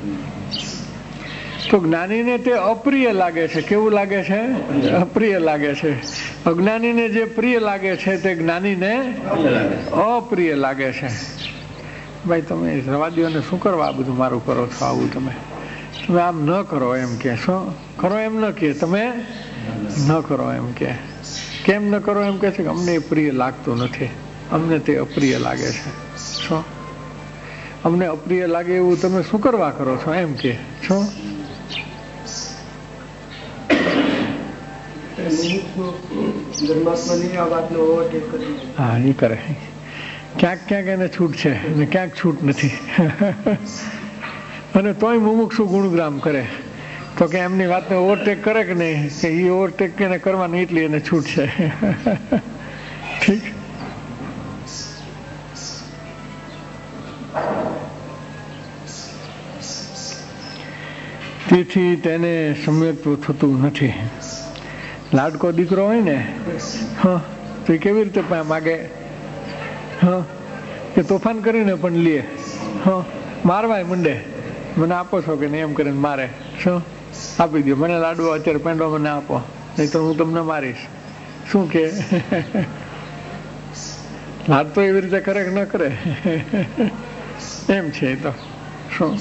તો જ્ઞાનીને તે અપ્રિય લાગે છે. કેવું લાગે છે? અપ્રિય લાગે છે. અજ્ઞાનીને જે પ્રિય લાગે છે તે જ્ઞાનીને અપ્રિય લાગે છે. ભાઈ તમે રવાદીઓને શું કરવા આ બધું મારું કરો છો? આવું તમે તમે આમ ન કરો એમ કે. શું કરો એમ ન કે, તમે ન કરો એમ કે. કેમ ન કરો એમ કે છે કે અમને એ પ્રિય લાગતું નથી, અમને તે અપ્રિય લાગે છે. શું? અમને અપ્રિય લાગે એવું તમે શું કરવા કરો છો એમ કે. શું? હા, એ કરે. ક્યાંક ક્યાંક એને છૂટ છે અને ક્યાંક છૂટ નથી. અને તોય મુમુક્ષુ ગુણગ્રામ કરે તો કે એમની વાતને ઓવરટેક કરે કે નહીં, કે એ ઓવરટેક એને કરવાની એટલી એને છૂટ છે. ઠીક. તેથી તેને સમ્યક્ત્વ થતું નથી. લાડકો દીકરો હોય ને, હા, તો એ કેવી રીતે માગે? હા, કે તોફાન કરીને પણ લે. હા, મારવાય મંડે, મને આપો છો કે નહીં એમ કરીને મારે. શું? આપી દો મને લાડવો, અત્યારે પેંડો મને આપો, નહીં તો હું તમને મારીશ. શું કે? લાડ તો એવી રીતે કરે કે ન કરે? એમ છે એ તો. શું?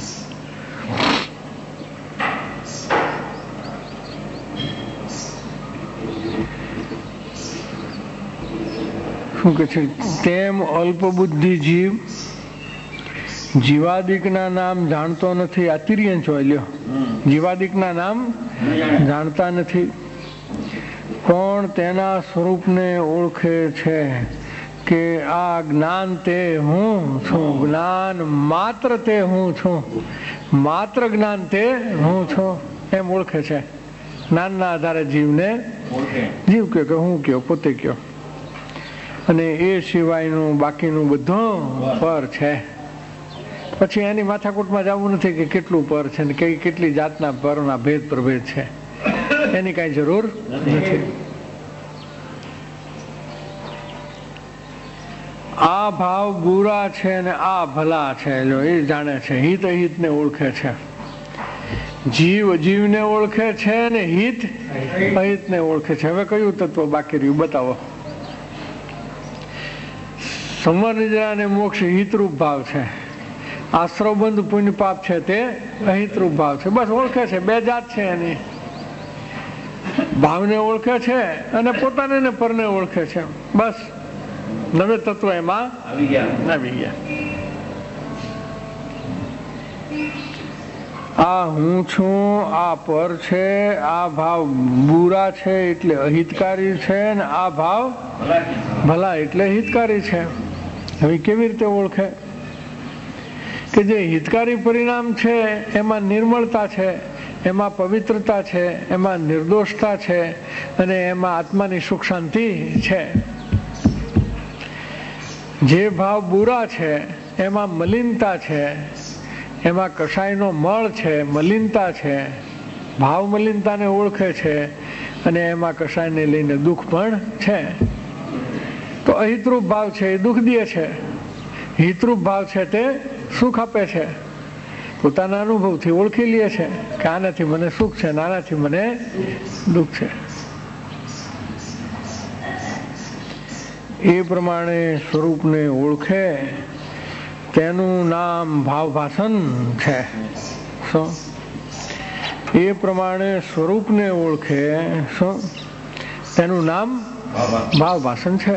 શું કે છે? તેમ અલ્પ બુદ્ધિ જીવ જીવાદિકના નામ જાણતો નથી. આ તિર્યન છો લ્યો. જીવાદિકના નામ જાણતા નથી, પણ તેના સ્વરૂપને ઓળખે છે કે આ જ્ઞાન તે હું છું, જ્ઞાન માત્ર તે હું છું, માત્ર જ્ઞાન તે હું છું એમ ઓળખે છે. જ્ઞાનના આધારે જીવને જીવ કયો કે હું કયો, પોતે કયો. અને એ સિવાયનું બાકીનું બધું પર છે. પછી એની માથાકૂટમાં જવું નથી કે કેટલું પર છે ને કઈ કેટલી જાતના પરના ભેદ પ્રભેદ છે, એની કાંઈ જરૂર નથી. આ ભાવ બુરા છે ને આ ભલા છે, જો એ જાણે છે. હિત અહિતને ઓળખે છે. જીવ અજીવને ઓળખે છે ને હિત અહિતને ઓળખે છે. હવે કયું તત્વ બાકી રહ્યું બતાવો? સમનિદ્રા અને મોક્ષ હિતરૂપ ભાવ છે. આશ્રવબંધ પુણ્ય પાપ છે તે અહિતરૂપ ભાવ છે. બસ ઓળખે છે. બે જાત છે એની. ભાવને ઓળખે છે અને પોતાને ને પરને ઓળખે છે. બસ નવે તત્વ એમાં આવી ગયા આવી ગયા. આ હું છું, આ પર છે, આ ભાવ બુરા છે એટલે અહિતકારી છે ને આ ભાવ ભલા એટલે હિતકારી છે. હવે કેવી રીતે ઓળખે? કે જે હિતકારી પરિણામ છે એમાં નિર્મળતા છે, એમાં પવિત્રતા છે, એમાં નિર્દોષતા છે અને એમાં આત્માની સુખ શાંતિ છે. જે ભાવ બુરા છે એમાં મલિનતા છે, એમાં કષાયનો મળ છે, મલિનતા છે. ભાવ મલિનતાને ઓળખે છે અને એમાં કષાયને લઈને દુઃખ પણ છે. તો અહિતરૂપ ભાવ છે એ દુઃખ દે છે, હિતરૂપ ભાવ છે તે સુખ આપે છે. પોતાના અનુભવથી ઓળખી લે છે કે આનાથી મને સુખ છે અને આનાથી મને દુઃખ છે. એ પ્રમાણે સ્વરૂપને ઓળખે તેનું નામ ભાવભાસન છે. શું? એ પ્રમાણે સ્વરૂપને ઓળખે શું તેનું નામ ભાવભાસન છે.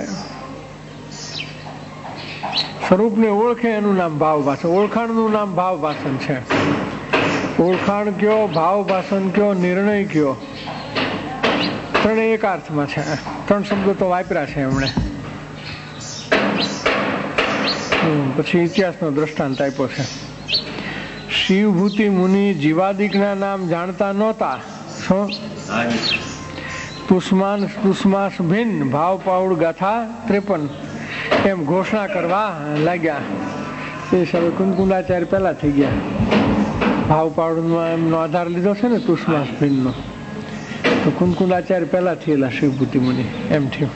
સ્વરૂપને ઓળખે એનું નામ ભાવભાસન. ઓળખાણનું નામ ભાવભાસન છે. ઓળખાણ કયો, ભાવભાસન કયો, નિર્ણય કયો, ત્રણે એક અર્થમાં છે. ત્રણ શબ્દો તો વાપર્યા છે એમણે. પછી ઇતિહાસનો દ્રષ્ટાંત આપ્યો છે. શિવભૂતિ મુનિ જીવાદિકના નામ જાણતા નહોતા. શું? તુષ્માન તુષ્માસ ભિન્ન ભાવ પાઉડ ગાથા ત્રેપન એમ ઘોષણા કરવા લાગ્યા. એ હવે કુંકુંડાચાર્ય પહેલા થઈ ગયા. ભાવ પાઉડનો એમનો આધાર લીધો છે ને તુષ્માસ ભિન્નનો. તો કુંકુંડાચાર્ય પહેલા થયેલા શિવભૂતિ મુનિ એમ થયું.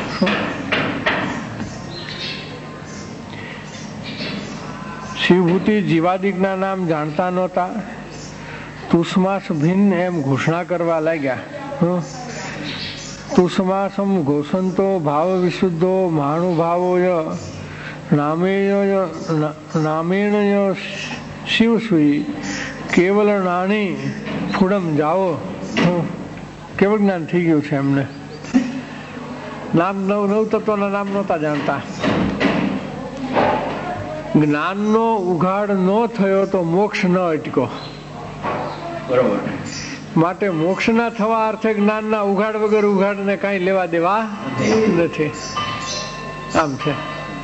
શિવભૂતિ જીવાદિકના નામ જાણતા નહોતા. તુષ્માસ ભિન્ન એમ ઘોષણા કરવા લાગ્યા. તુષ્માસમ ઘોષંતો ભાવ વિશુદ્ધો મહાનુભાવોય નામેય નામેણય શિવસુઈ કેવલ નાની ફૂડમ જાઓ. કેવળ જ્ઞાન થઈ ગયું છે એમને. નામ નવ નવ તત્વના નામ નહોતા જાણતા. જ્ઞાનનો ઉઘાડ ન થયો તો મોક્ષ ન અટકો. બરોબર. માટે મોક્ષ ના થવા અર્થે જ્ઞાનના ઉઘાડ વગર ઉઘાડને કાંઈ લેવા દેવા નથી. આમ છે.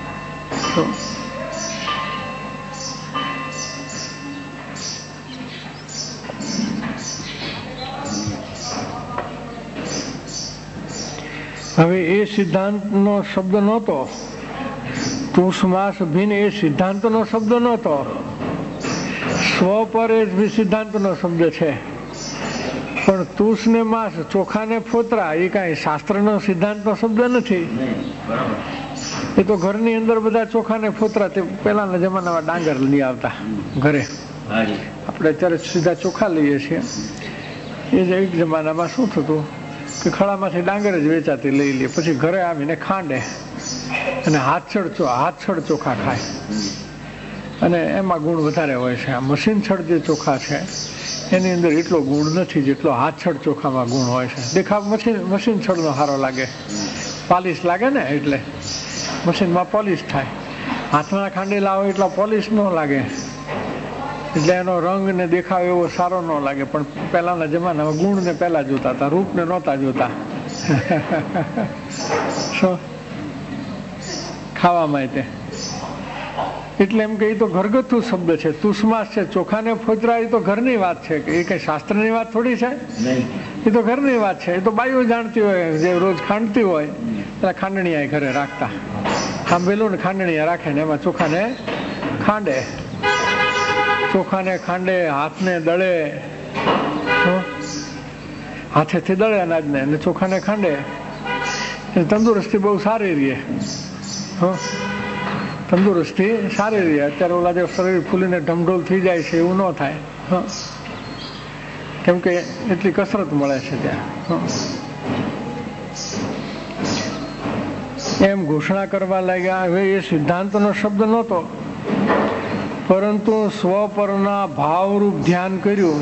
હવે એ સિદ્ધાંતનો શબ્દ નહોતો. તુષ્માસ ભિન્ન એ સિદ્ધાંતનો શબ્દ નહોતો. સ્વ પર એ સિદ્ધાંતનો શબ્દ છે. પણ તુષ ને માસ, ચોખા ને ફોતરા એ કાંઈ શાસ્ત્રનો સિદ્ધાંતનો શબ્દ નથી. એ તો ઘરની અંદર બધા ચોખા ને ફોતરા તે પહેલાના જમાનામાં ડાંગર લઈ આવતા ઘરે. આપણે અત્યારે સીધા ચોખા લઈએ છીએ. એ જ એક જમાનામાં શું થતું કે ખળામાંથી ડાંગર જ વેચાતી લઈ લે, પછી ઘરે આવીને ખાંડે અને હાથછડ હાથછડ ચોખા ખાય અને એમાં ગુણ વધારે હોય છે. આ મશીન છડ જે ચોખા છે એની અંદર એટલો ગુણ નથી જેટલો હાથછડ ચોખામાં ગુણ હોય છે. દેખાવ મશીન મશીન છડનો સારો લાગે, પાલિશ લાગે ને, એટલે મશીનમાં પોલિશ થાય. હાથમાં ખાંડેલા હોય એટલા પોલિશ ન લાગે, એટલે એનો રંગ ને દેખાવ એવો સારો ન લાગે. પણ પહેલાના જમાનામાં ગુણ ને પહેલા જોતા હતા, રૂપ ને નહોતા જોતા. શું ખાવામાં તે એટલે એમ કે એ તો ઘરગથ્થુ શબ્દ છે. તુષ્માસ છે, ચોખા ને ફોતરા એ તો ઘરની વાત છે. એ કઈ શાસ્ત્રની વાત થોડી છે. એ તો ઘરની વાત છે. એ તો બાઈઓ જાણતી હોય, જે રોજ ખાંડતી હોય એટલે ખાંડણીયા ઘરે રાખતા. સાંભળેલું ને ખાંડણીયા રાખે ને એમાં ચોખાને ખાંડે. ચોખાને ખાંડે, હાથને દળે, હાથેથી દળે અનાજને અને ચોખાને ખાંડે, તંદુરસ્તી બહુ સારી રહે. તંદુરસ્તી સારી રહે. અત્યારે ઓલા જે શરીર ફૂલીને ઢમઢોલ થઈ જાય છે એવું ન થાય, કેમ કે એટલી કસરત મળે છે ત્યાં. એમ ઘોષણા કરવા લાગ્યા. હવે એ સિદ્ધાંતનો શબ્દ નહોતો, પરંતુ સ્વ પરના ભાવરૂપ ધ્યાન કર્યું.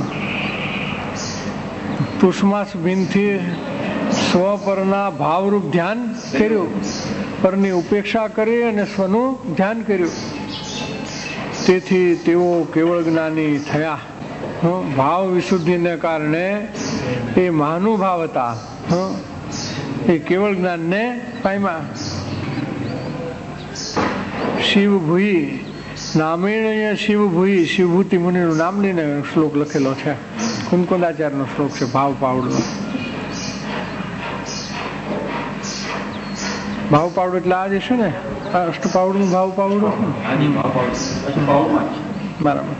તુષ્માસ ભીનથી સ્વ પરના ભાવરૂપ ધ્યાન કર્યું, પરની ઉપેક્ષા કરી અને સ્વનું ધ્યાન કર્યું. તેથી તેઓ કેવળ જ્ઞાની થયા. ભાવ વિશુદ્ધિને કારણે એ મહાનુભાવ હતા, એ કેવળ જ્ઞાનને પામ્યા. શિવભૂઈ નામેણ શિવભૂઈ, શિવભૂતિ મુનિનું નામ લઈને શ્લોક લખેલો છે. કુંકુંદાચાર્યનો શ્લોક છે, ભાવ પાવડો. ભાવ પાવડો એટલે આ જે છે ને, અષ્ટપાવડ નું ભાવ પાવડો બરાબર.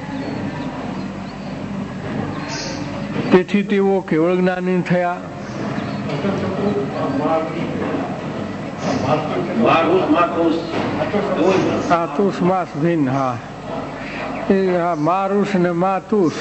તેથી તેઓ કેવળ જ્ઞાની થયા. હા, તુસ માસ ભિન્ન. હા, એ હા, મા રૂસ ને મા તુસ.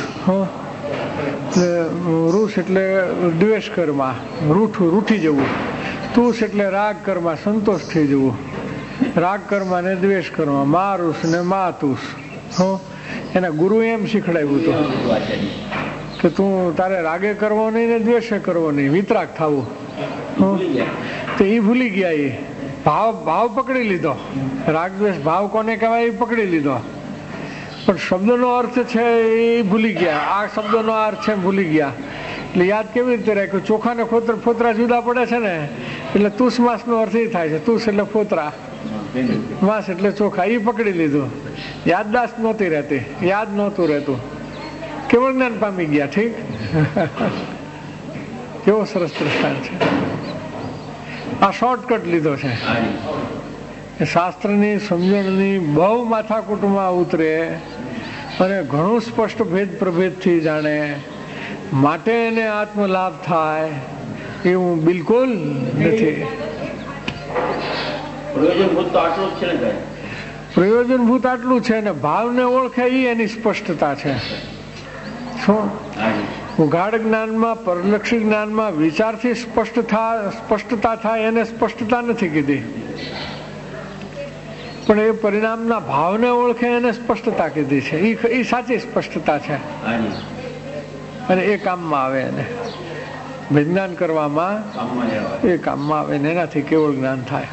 રૂસ એટલે દ્વેષ કર્મા, રૂઠું રૂઠી જવું. તુસ એટલે રાગ કર્મા, સંતોષ થઈ જવું. રાગ કર્મા ને દ્વેષ કર્મા, મા રૂસ ને મા તુસ. એના ગુરુ એમ શીખડાવ્યું હતું કે તું તારે રાગે કરવો નહીં ને દ્વેષે કરવો નહીં, વિતરાગ થવું. તો એ ભૂલી ગયા. એ ભાવ ભાવ પકડી લીધો. રાગ દ્વેષ ભાવ કોને કહેવાય એ પકડી લીધો, પણ શબ્દનો અર્થ છે એ ભૂલી ગયા. આ શબ્દનો અર્થ છે ભૂલી ગયા. એટલે યાદ કેવી રીતે રાખ્યું? ચોખા ને ફોતરા ફોતરા જુદા પડે છે ને, એટલે તુસ માસ નો અર્થ એ થાય છે. તુસ એટલે ફોતરા, માસ એટલે ચોખા. એ પકડી લીધું. યાદદાસ્ત નહોતી રહેતી, યાદ નહોતું રહેતું. કેવળ જ્ઞાન પામી ગયા. ઠીક, કેવો સરસ દ્રષ્ટાંત છે. આ શોર્ટકટ લીધો છે. શાસ્ત્રની સમજણની બહુ માથાકૂટમાં ઉતરે અને ઘણું સ્પષ્ટ ભેદ પ્રભેદથી જાણે, માટે એને આત્મલાભ થાય એવું બિલકુલ નથી. પ્રયોજનભૂત આટલું છે ને ભાવને ઓળખે એ એની સ્પષ્ટતા છે. શું ઉઘાડ જ્ઞાનમાં, પરલક્ષી જ્ઞાનમાં વિચારથી સ્પષ્ટ થાય, સ્પષ્ટતા થાય એને સ્પષ્ટતા નથી કીધી, પણ એ પરિણામના ભાવને ઓળખે એને સ્પષ્ટતા કીધી છે. એ સાચી સ્પષ્ટતા છે અને એ કામમાં આવે. એને વિજ્ઞાન કરવામાં એ કામમાં આવે ને એનાથી કેવળ જ્ઞાન થાય.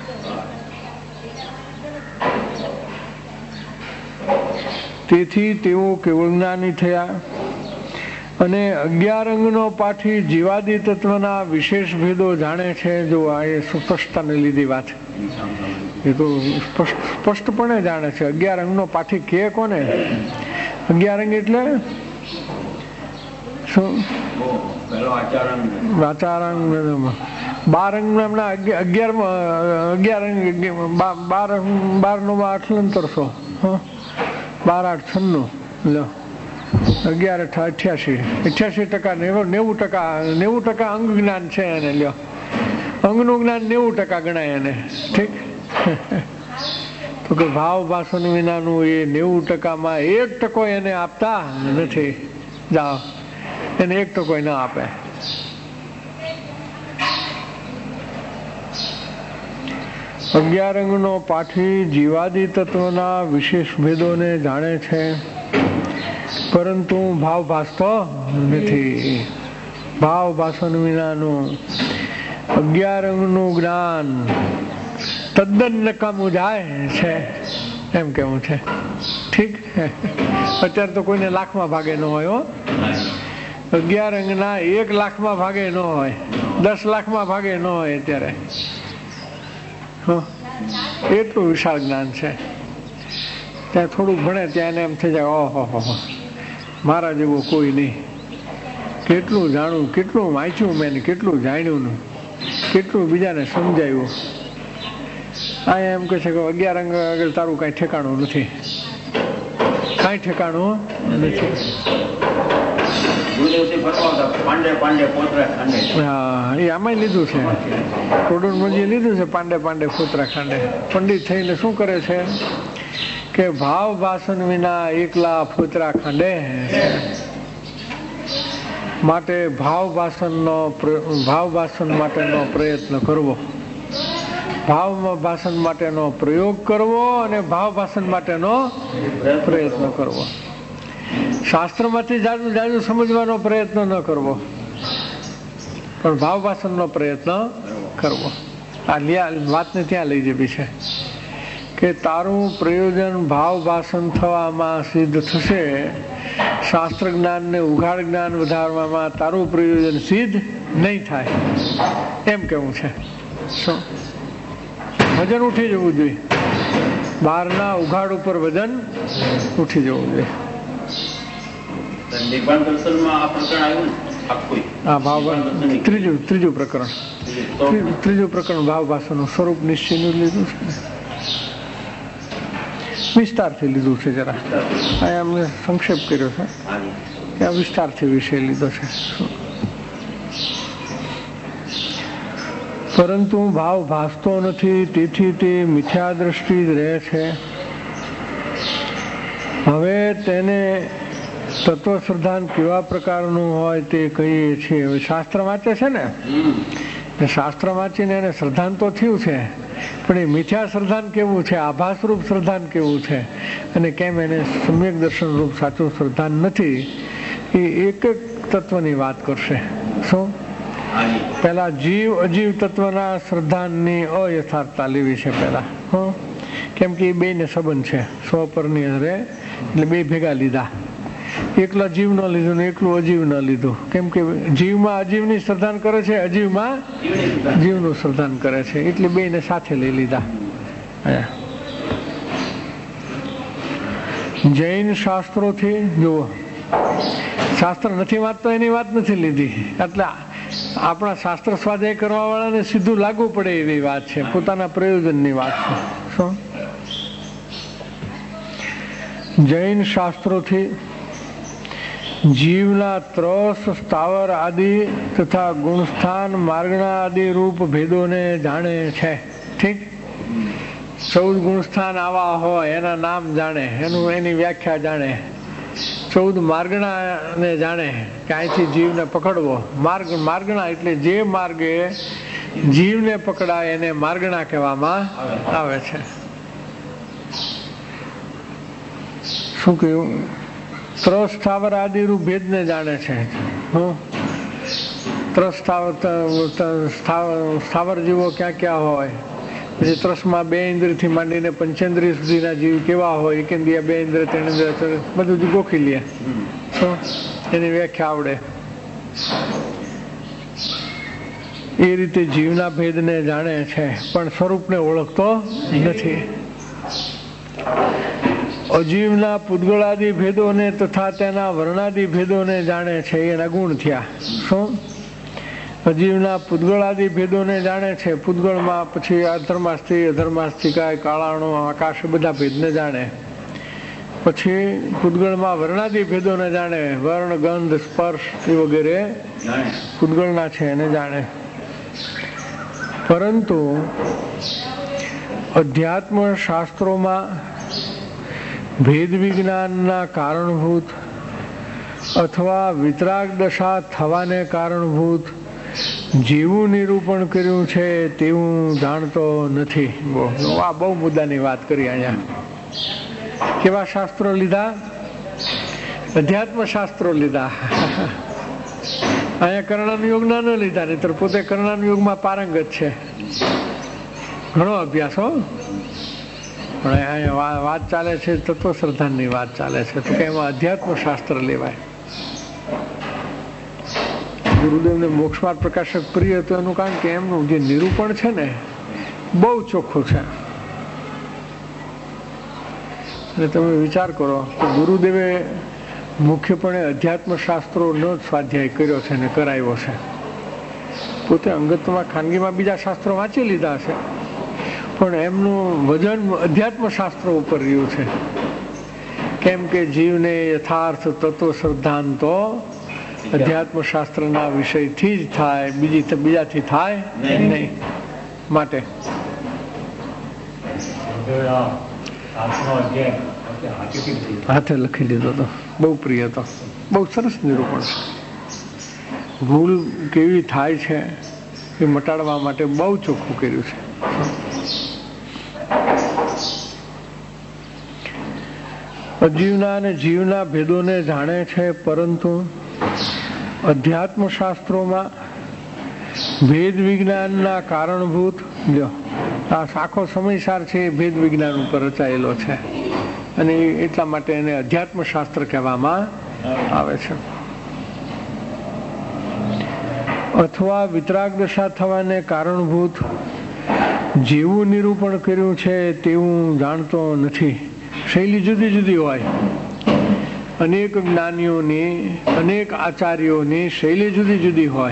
તેથી તેઓ કેવળ જ્ઞાની થયા અને અગિયાર અંગનો પાઠી જીવાદી તત્વના વિશેષ ભેદો જાણે છે. જો આ એ સ્પષ્ટતાને લીધી વાત, એ તો સ્પષ્ટ સ્પષ્ટપણે જાણે છે. અગિયાર અંગનો પાઠી કે કોને? અગિયાર અંગ એટલે શું? આચારાંગ. બાર અંગ એમના અગિયાર અગિયાર અંગ બાર બાર નો અઠલંતરસો, બાર આઠ છન્નું, લો અગિયાર અઠા અઠ્યાસી, અઠ્યાસી ટકા નેવું ટકા નેવું ટકા અંગ જ્ઞાન છે એને. લ્યો, અંગનું જ્ઞાન નેવું ટકા ગણાય એને. ઠીક, તો કે ભાવ ભાષણ વિનાનું એ નેવું ટકામાં એક ટકો એને આપતા નથી. જાઓ, એને એક ટકો ના આપે. અગિયાર અંગનો પાઠી જીવાદી તત્વના વિશેષ ભેદોને જાણે છે, પરંતુ ભાવ ભાસતો નથી. ભાવ ભાષણ વિનાનું અગિયાર અંગનું જ્ઞાન તદ્દન નકામું જાય છે એમ કેવું છે. ઠીક, અત્યારે તો કોઈને લાખમાં ભાગે ન હોય. હો, અગિયાર અંગના એક લાખમાં ભાગે ન હોય, દસ લાખમાં ભાગે ન હોય અત્યારે. એટલું વિશાળ જ્ઞાન છે. ત્યાં થોડુંક ભણે ત્યાં એને એમ થઈ જાય, ઓહો હો મારા જેવું કોઈ નહીં. કેટલું જાણવું, કેટલું વાંચ્યું મેં, કેટલું જાણ્યું, કેટલું બીજાને સમજાયું. આ એમ કહે છે કે અગિયાર અંગ આગળ તારું કાંઈ ઠેકાણું નથી. કાંઈ ઠેકાણું નથી. હા, એ આમાંય લીધું છે, ટોડરમલજીએ લીધું છે, પાંડે પાંડે ફોતરા ખાંડે. પંડિત થઈને શું કરે છે કે ભાવ ભાષણ વિના એકલા ફોતરા ખાંડે, માટે ભાવ ભાષણનો ભાવ ભાષણ માટેનો પ્રયત્ન કરવો, ભાવ ભાષણ માટેનો પ્રયોગ કરવો અને ભાવ ભાષણ માટેનો પ્રયત્ન કરવો. શાસ્ત્રમાંથી જાજુ જાજુ સમજવાનો પ્રયત્ન ન કરવો, પણ ભાવ ભાષણનો પ્રયત્ન કરવો. આ વાતને ત્યાં લઈ જવી છે કે તારું પ્રયોજન ભાવ ભાષણ થવામાં સિદ્ધ થશે, શાસ્ત્ર જ્ઞાન ને ઉઘાડ જ્ઞાન વધારવામાં તારું પ્રયોજન સિદ્ધ નહીં થાય, એમ કેવું છે. શું વજન ઉઠી જવું જોઈએ, બહારના ઉઘાડ ઉપર વજન ઉઠી જવું જોઈએ. હા, ભાવ ત્રીજું ત્રીજું પ્રકરણ ત્રીજું પ્રકરણ ભાવ ભાષાનું સ્વરૂપ નિશ્ચયનું લીધું છે, વિસ્તારથી લીધું છે. જરા અહીંયા અમને સંક્ષેપ કર્યો છે, ત્યાં વિસ્તારથી વિષય લીધો છે. પરંતુ ભાવ ભાસતો નથી, તેથી તે મિથ્યા દ્રષ્ટિ જ રહે છે. હવે તેને તત્વ શ્રદ્ધાન કેવા પ્રકારનું હોય તે કહીએ છીએ. હવે શાસ્ત્ર વાંચે છે ને, શાસ્ત્ર વાંચીને એને શ્રદ્ધાન તો થયું છે, પણ એ મિથ્યા શ્રદ્ધાન કેવું છે, આભાસ રૂપ શ્રદ્ધાન કેવું છે, અને કેમ એને સમ્યક દર્શન રૂપ સાચું શ્રદ્ધાન નથી, એ એક એક તત્વની વાત કરશે. શું પેલા જીવ અજીવ તત્વના શ્રદ્ધાનની અયથાર્થતા લેવી છે પેલા. હં કેમ કે એ બે ને સંબંધ છે, સ્વ પરની હરે, એટલે બે ભેગા લીધા. એકલા જીવ ન લીધું ને એકલું અજીવ ન લીધું, કેમ કે જીવમાં અજીવની શ્રદ્ધાન કરે છે, અજીવમાં જીવનું શ્રદ્ધાન કરે છે, એટલે બે ને સાથે લઈ લીધા. જૈન શાસ્ત્રોથી જુઓ, શાસ્ત્ર નથી વાંચતો એની વાત નથી લીધી, એટલે આપણા શાસ્ત્ર સ્વાધ્યાય કરવા વાળાને સીધું લાગુ પડે એવી વાત છે, પોતાના પ્રયોજનની વાત છે. શું જૈન શાસ્ત્રોથી જીવના ત્રસ, સ્થાવર આદિ તથા ગુણસ્થાન, માર્ગણા આદિ રૂપ ભેદોને જાણે છે. ઠીક, ચૌદ ગુણસ્થાન આવા હોય એના નામ જાણે, એનું એની વ્યાખ્યા જાણે. ચૌદ માર્ગણાને જાણે કે અહીંથી જીવને પકડવો. માર્ગ માર્ગણા એટલે જે માર્ગે જીવને પકડાય એને માર્ગણા કહેવામાં આવે છે. શું કહ્યું? ત્રસ સ્થાવર આદિ રૂપ ભેદને જાણે છે. હું ત્રસ સ્થાવર જીવો ક્યાં ક્યાં હોય, પછી ત્રસમાં બે ઇન્દ્રિયથી માંડીને પંચેન્દ્રિય સુધીના જીવ કેવા હોય, એકેન્દ્રિય, બે ઇન્દ્રિય, ત્રણ ઇન્દ્રિય, બધું ગોખી લે. શું એની વ્યાખ્યા આવડે. એ રીતે જીવના ભેદને જાણે છે, પણ સ્વરૂપને ઓળખતો નથી. અજીવના પૂતગળાદિ ભેદોને તથા તેના વર્ણાદિ ભેદોને જાણે છે, એના ગુણ થયા. શું અજીવના પૂતગળાદિ ભેદોને જાણે છે, પૂતગળમાં પછી અધર્માસ્થી, અધર્માસ્તિકાય, કાળાણો, આકાશ, બધા ભેદને જાણે. પછી પૂતગળમાં વર્ણાદિ ભેદોને જાણે, વર્ણ, ગંધ, સ્પર્શ એ વગેરે પૂતગળના છે એને જાણે. પરંતુ અધ્યાત્મ શાસ્ત્રોમાં ભેદ વિજ્ઞાનના કારણભૂત અથવા વિતરાગ દશા થવાને કારણભૂત જેવું નિરૂપણ કર્યું છે તેવું જાણતો નથી. આ બહુ મુદ્દાની વાત કરી. અહીંયા કેવા શાસ્ત્રો લીધા? અધ્યાત્મ શાસ્ત્રો લીધા. અહીંયા કર્ણાનુયોગના ન લીધા, નહીતર પોતે કર્ણાનુયોગમાં પારંગત છે, ઘણો અભ્યાસ. હો પણ અહીંયા વાત ચાલે છે તત્વ શ્રદ્ધાની વાત ચાલે છે, તો કે એમાં અધ્યાત્મ શાસ્ત્ર લેવાય. ગુરુદેવને મોક્ષમાર્ગ પ્રકાશક પ્રિય હતું એનું કારણ કે એમનું જે નિરૂપણ છે ને બહુ ચોખ્ખું છે. અને તમે વિચાર કરો કે ગુરુદેવે મુખ્યપણે અધ્યાત્મ શાસ્ત્રોનો જ સ્વાધ્યાય કર્યો છે ને કરાવ્યો છે. પોતે અંગતમાં ખાનગીમાં બીજા શાસ્ત્રો વાંચી લીધા છે, પણ એમનું વજન અધ્યાત્મ શાસ્ત્રો ઉપર રહ્યું છે. કેમ કે જીવને યથાર્થ તત્વ શ્રદ્ધાંતો અધ્યાત્મ શાસ્ત્રના વિષયથી જ થાય, બીજી બીજાથી થાય નહીં. માટે હાથે લખી દીધો હતો, બહુ પ્રિય હતો, બહુ સરસ નિરૂપણ છે. ભૂલ કેવી થાય છે એ મટાડવા માટે બહુ ચોખ્ખું કર્યું છે. અજીવના અને જીવના ભેદોને જાણે છે, પરંતુ અધ્યાત્મ શાસ્ત્રોમાં ભેદ વિજ્ઞાનના કારણભૂત, જો આ આખો સમયસાર છે એ ભેદ વિજ્ઞાન ઉપર રચાયેલો છે, અને એટલા માટે એને અધ્યાત્મ શાસ્ત્ર કહેવામાં આવે છે. અથવા વિતરાગ દશા થવાને કારણભૂત જેવું નિરૂપણ કર્યું છે તેવું જાણતો નથી. શૈલી જુદી જુદી હોય, અનેક જ્ઞાનીઓની, અનેક આચાર્યોની શૈલી જુદી જુદી હોય,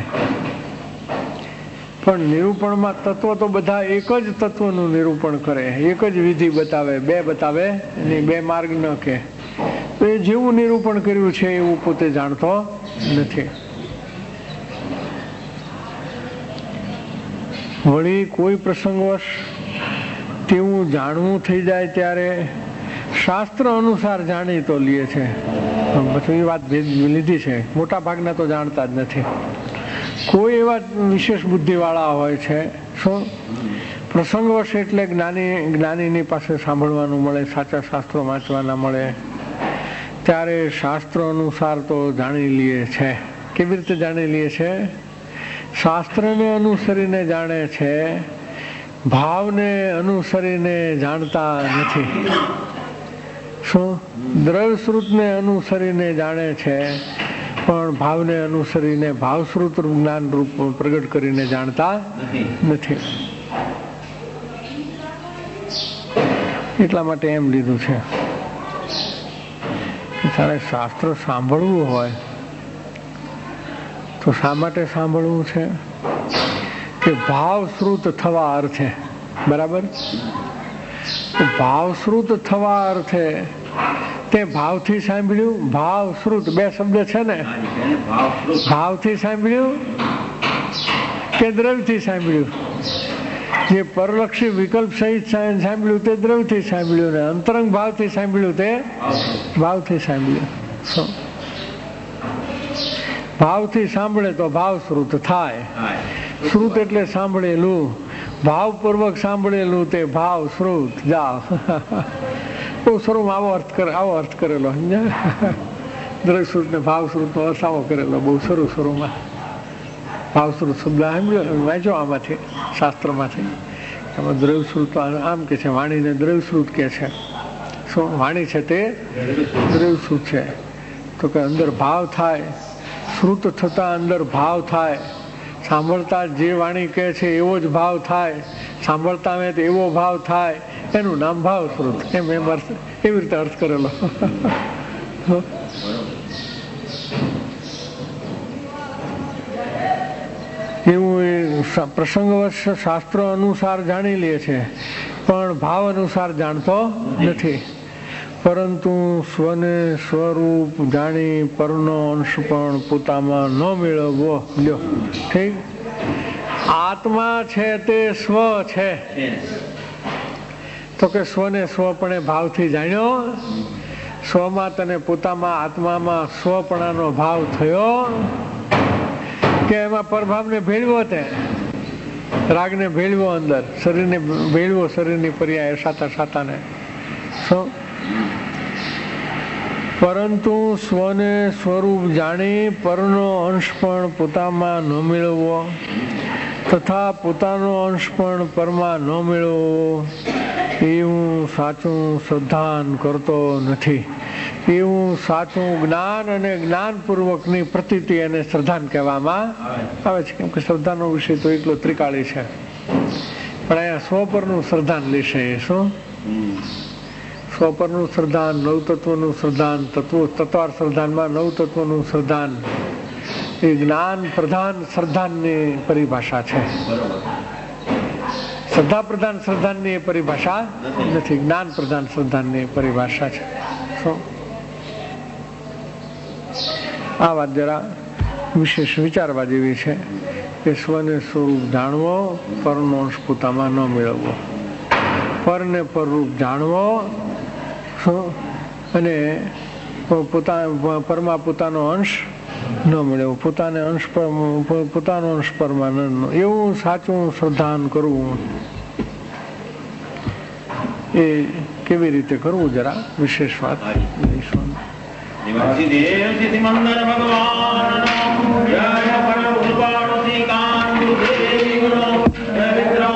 પણ નિરૂપણમાં તત્વ તો બધા એક જ તત્વનું નિરૂપણ કરે, એક જ વિધિ બતાવે, બે બતાવે અને બે માર્ગ ન કહે. તો એ જેવું નિરૂપણ કર્યું છે એવું પોતે જાણતો નથી. વળી કોઈ પ્રસંગવશ તેવું જાણવું થઈ જાય ત્યારે શાસ્ત્ર અનુસાર જાણી તો લે છે. પછી એ વાત લીધી છે, મોટા ભાગના તો જાણતા જ નથી. કોઈ એવા વિશેષ બુદ્ધિવાળા હોય છે, શું પ્રસંગવશ એટલે જ્ઞાની જ્ઞાનીની પાસે સાંભળવાનું મળે, સાચા શાસ્ત્રો વાંચવાના મળે, ત્યારે શાસ્ત્ર અનુસાર તો જાણી લે છે. કેવી રીતે જાણી લે છે? શાસ્ત્રને અનુસરીને જાણે છે, ભાવને અનુસરીને જાણતા નથી. શું દ્રવ્યશ્રુતને અનુસરીને જાણે છે, પણ ભાવને અનુસરીને ભાવશ્રુત જ્ઞાન રૂપ પ્રગટ કરીને જાણતા નથી. એટલા માટે એમ લીધું છે કે તારે શાસ્ત્ર સાંભળવું હોય તો શા માટે સાંભળવું છે? કે ભાવશ્રુત થવા અર્થે. બરાબર? ભાવશ્રુત થવા અર્થે તે ભાવથી સાંભળ્યું, ભાવશ્રુત બે શબ્દ છે ને, ભાવથી સાંભળ્યું કે દ્રવ્યથી સાંભળ્યું? જે પરલક્ષી વિકલ્પ સહિત સાંભળ્યું તે દ્રવ્યથી સાંભળ્યું, ને અંતરંગ ભાવથી સાંભળ્યું તે ભાવથી સાંભળ્યું. ભાવથી સાંભળે તો ભાવશ્રુત થાય. શ્રુત એટલે સાંભળેલું, ભાવપૂર્વક સાંભળેલું તે ભાવ શ્રુત. જાઓ, બહુ શરૂમાં આવો અર્થ કરે, આવો અર્થ કરેલો. દ્રવ્યશ્રુત ને ભાવશ્રુત નો અર્થ આવો કરેલો, બહુ શરૂ શરૂમાં. ભાવશ્રુત શબ્દ સાંભળ્યો, વાંચો આમાંથી, શાસ્ત્રમાંથી. એમાં દ્રવ્યશ્રુત આમ કે છે, વાણીને દ્રવ્યશ્રુત કે છે. શું વાણી છે તે દ્રવ્યશ્રુત છે? તો કે અંદર ભાવ થાય, શ્રુત થતા અંદર ભાવ થાય, સાંભળતા જે વાણી કહે છે એવો જ ભાવ થાય, સાંભળતા આવે તો એવો ભાવ થાય, એનું નામ ભાવશ્રુત. એમ એમ અર્થ, એવી રીતે અર્થ કરેલો. એવું પ્રસંગવશ શાસ્ત્રો અનુસાર જાણી લે છે, પણ ભાવ અનુસાર જાણતો નથી. પરંતુ સ્વને સ્વરૂપ જાણી પરનો અંશ પણ પોતામાં ન મેળવવો. લ્યો, ઠીક. આત્મા છે તે સ્વ છે, તો કે સ્વને સ્વપણે ભાવથી જાણ્યો. સ્વમાં તને પોતામાં, આત્મામાં સ્વપણાનો ભાવ થયો કે એમાં પરભાવને ભેળવો, તે રાગને ભેળવો, અંદર શરીરને ભેળવો, શરીરની પર્યાય સાતા સાતાને. શું? પરંતુ સ્વને સ્વરૂપ જાણી પરનો અંશ પણ પોતામાં ન મેળવવો, તથા પોતાનો અંશ પણ પરમાં ન મેળવવો, એવું સાચું શ્રદ્ધાન કરતો નથી. એવું સાચું જ્ઞાન અને જ્ઞાનપૂર્વકની પ્રતીતિ એને શ્રદ્ધાન કહેવામાં આવે છે. કેમ કે શ્રદ્ધાનો વિષય તો એટલો ત્રિકાળી છે, પણ અહીંયા સ્વપરનું શ્રદ્ધાન લેશે. શું? સ્વપરનું શ્રદ્ધાન, નવતત્વનું શ્રદ્ધાન, તત્વ તત્વાર શ્રદ્ધાનમાં નવતત્વનું શ્રદ્ધાન એ જ્ઞાન પ્રધાન શ્રદ્ધાનની પરિભાષા છે. શ્રદ્ધા પ્રધાન શ્રદ્ધાનની એ પરિભાષા નથી, જ્ઞાન પ્રધાન શ્રદ્ધાનની પરિભાષા છે. શું? આ વાત જરા વિશેષ વિચારવા જેવી છે કે સ્વને સ્વરૂપ જાણવો, પરનો અંશ પોતામાં ન મેળવવો. પરને પરરૂપ જાણવો અને પોતા પરમાં પોતાનો અંશ ન મેળવવો, પોતાને અંશ પર પોતાનો અંશ પરમાં એવું સાચું શ્રદ્ધાન કરવું, એ કેવી રીતે કરવું જરા વિશેષ વાત લઈશું. વાસુદેવ મંદર ભગવાન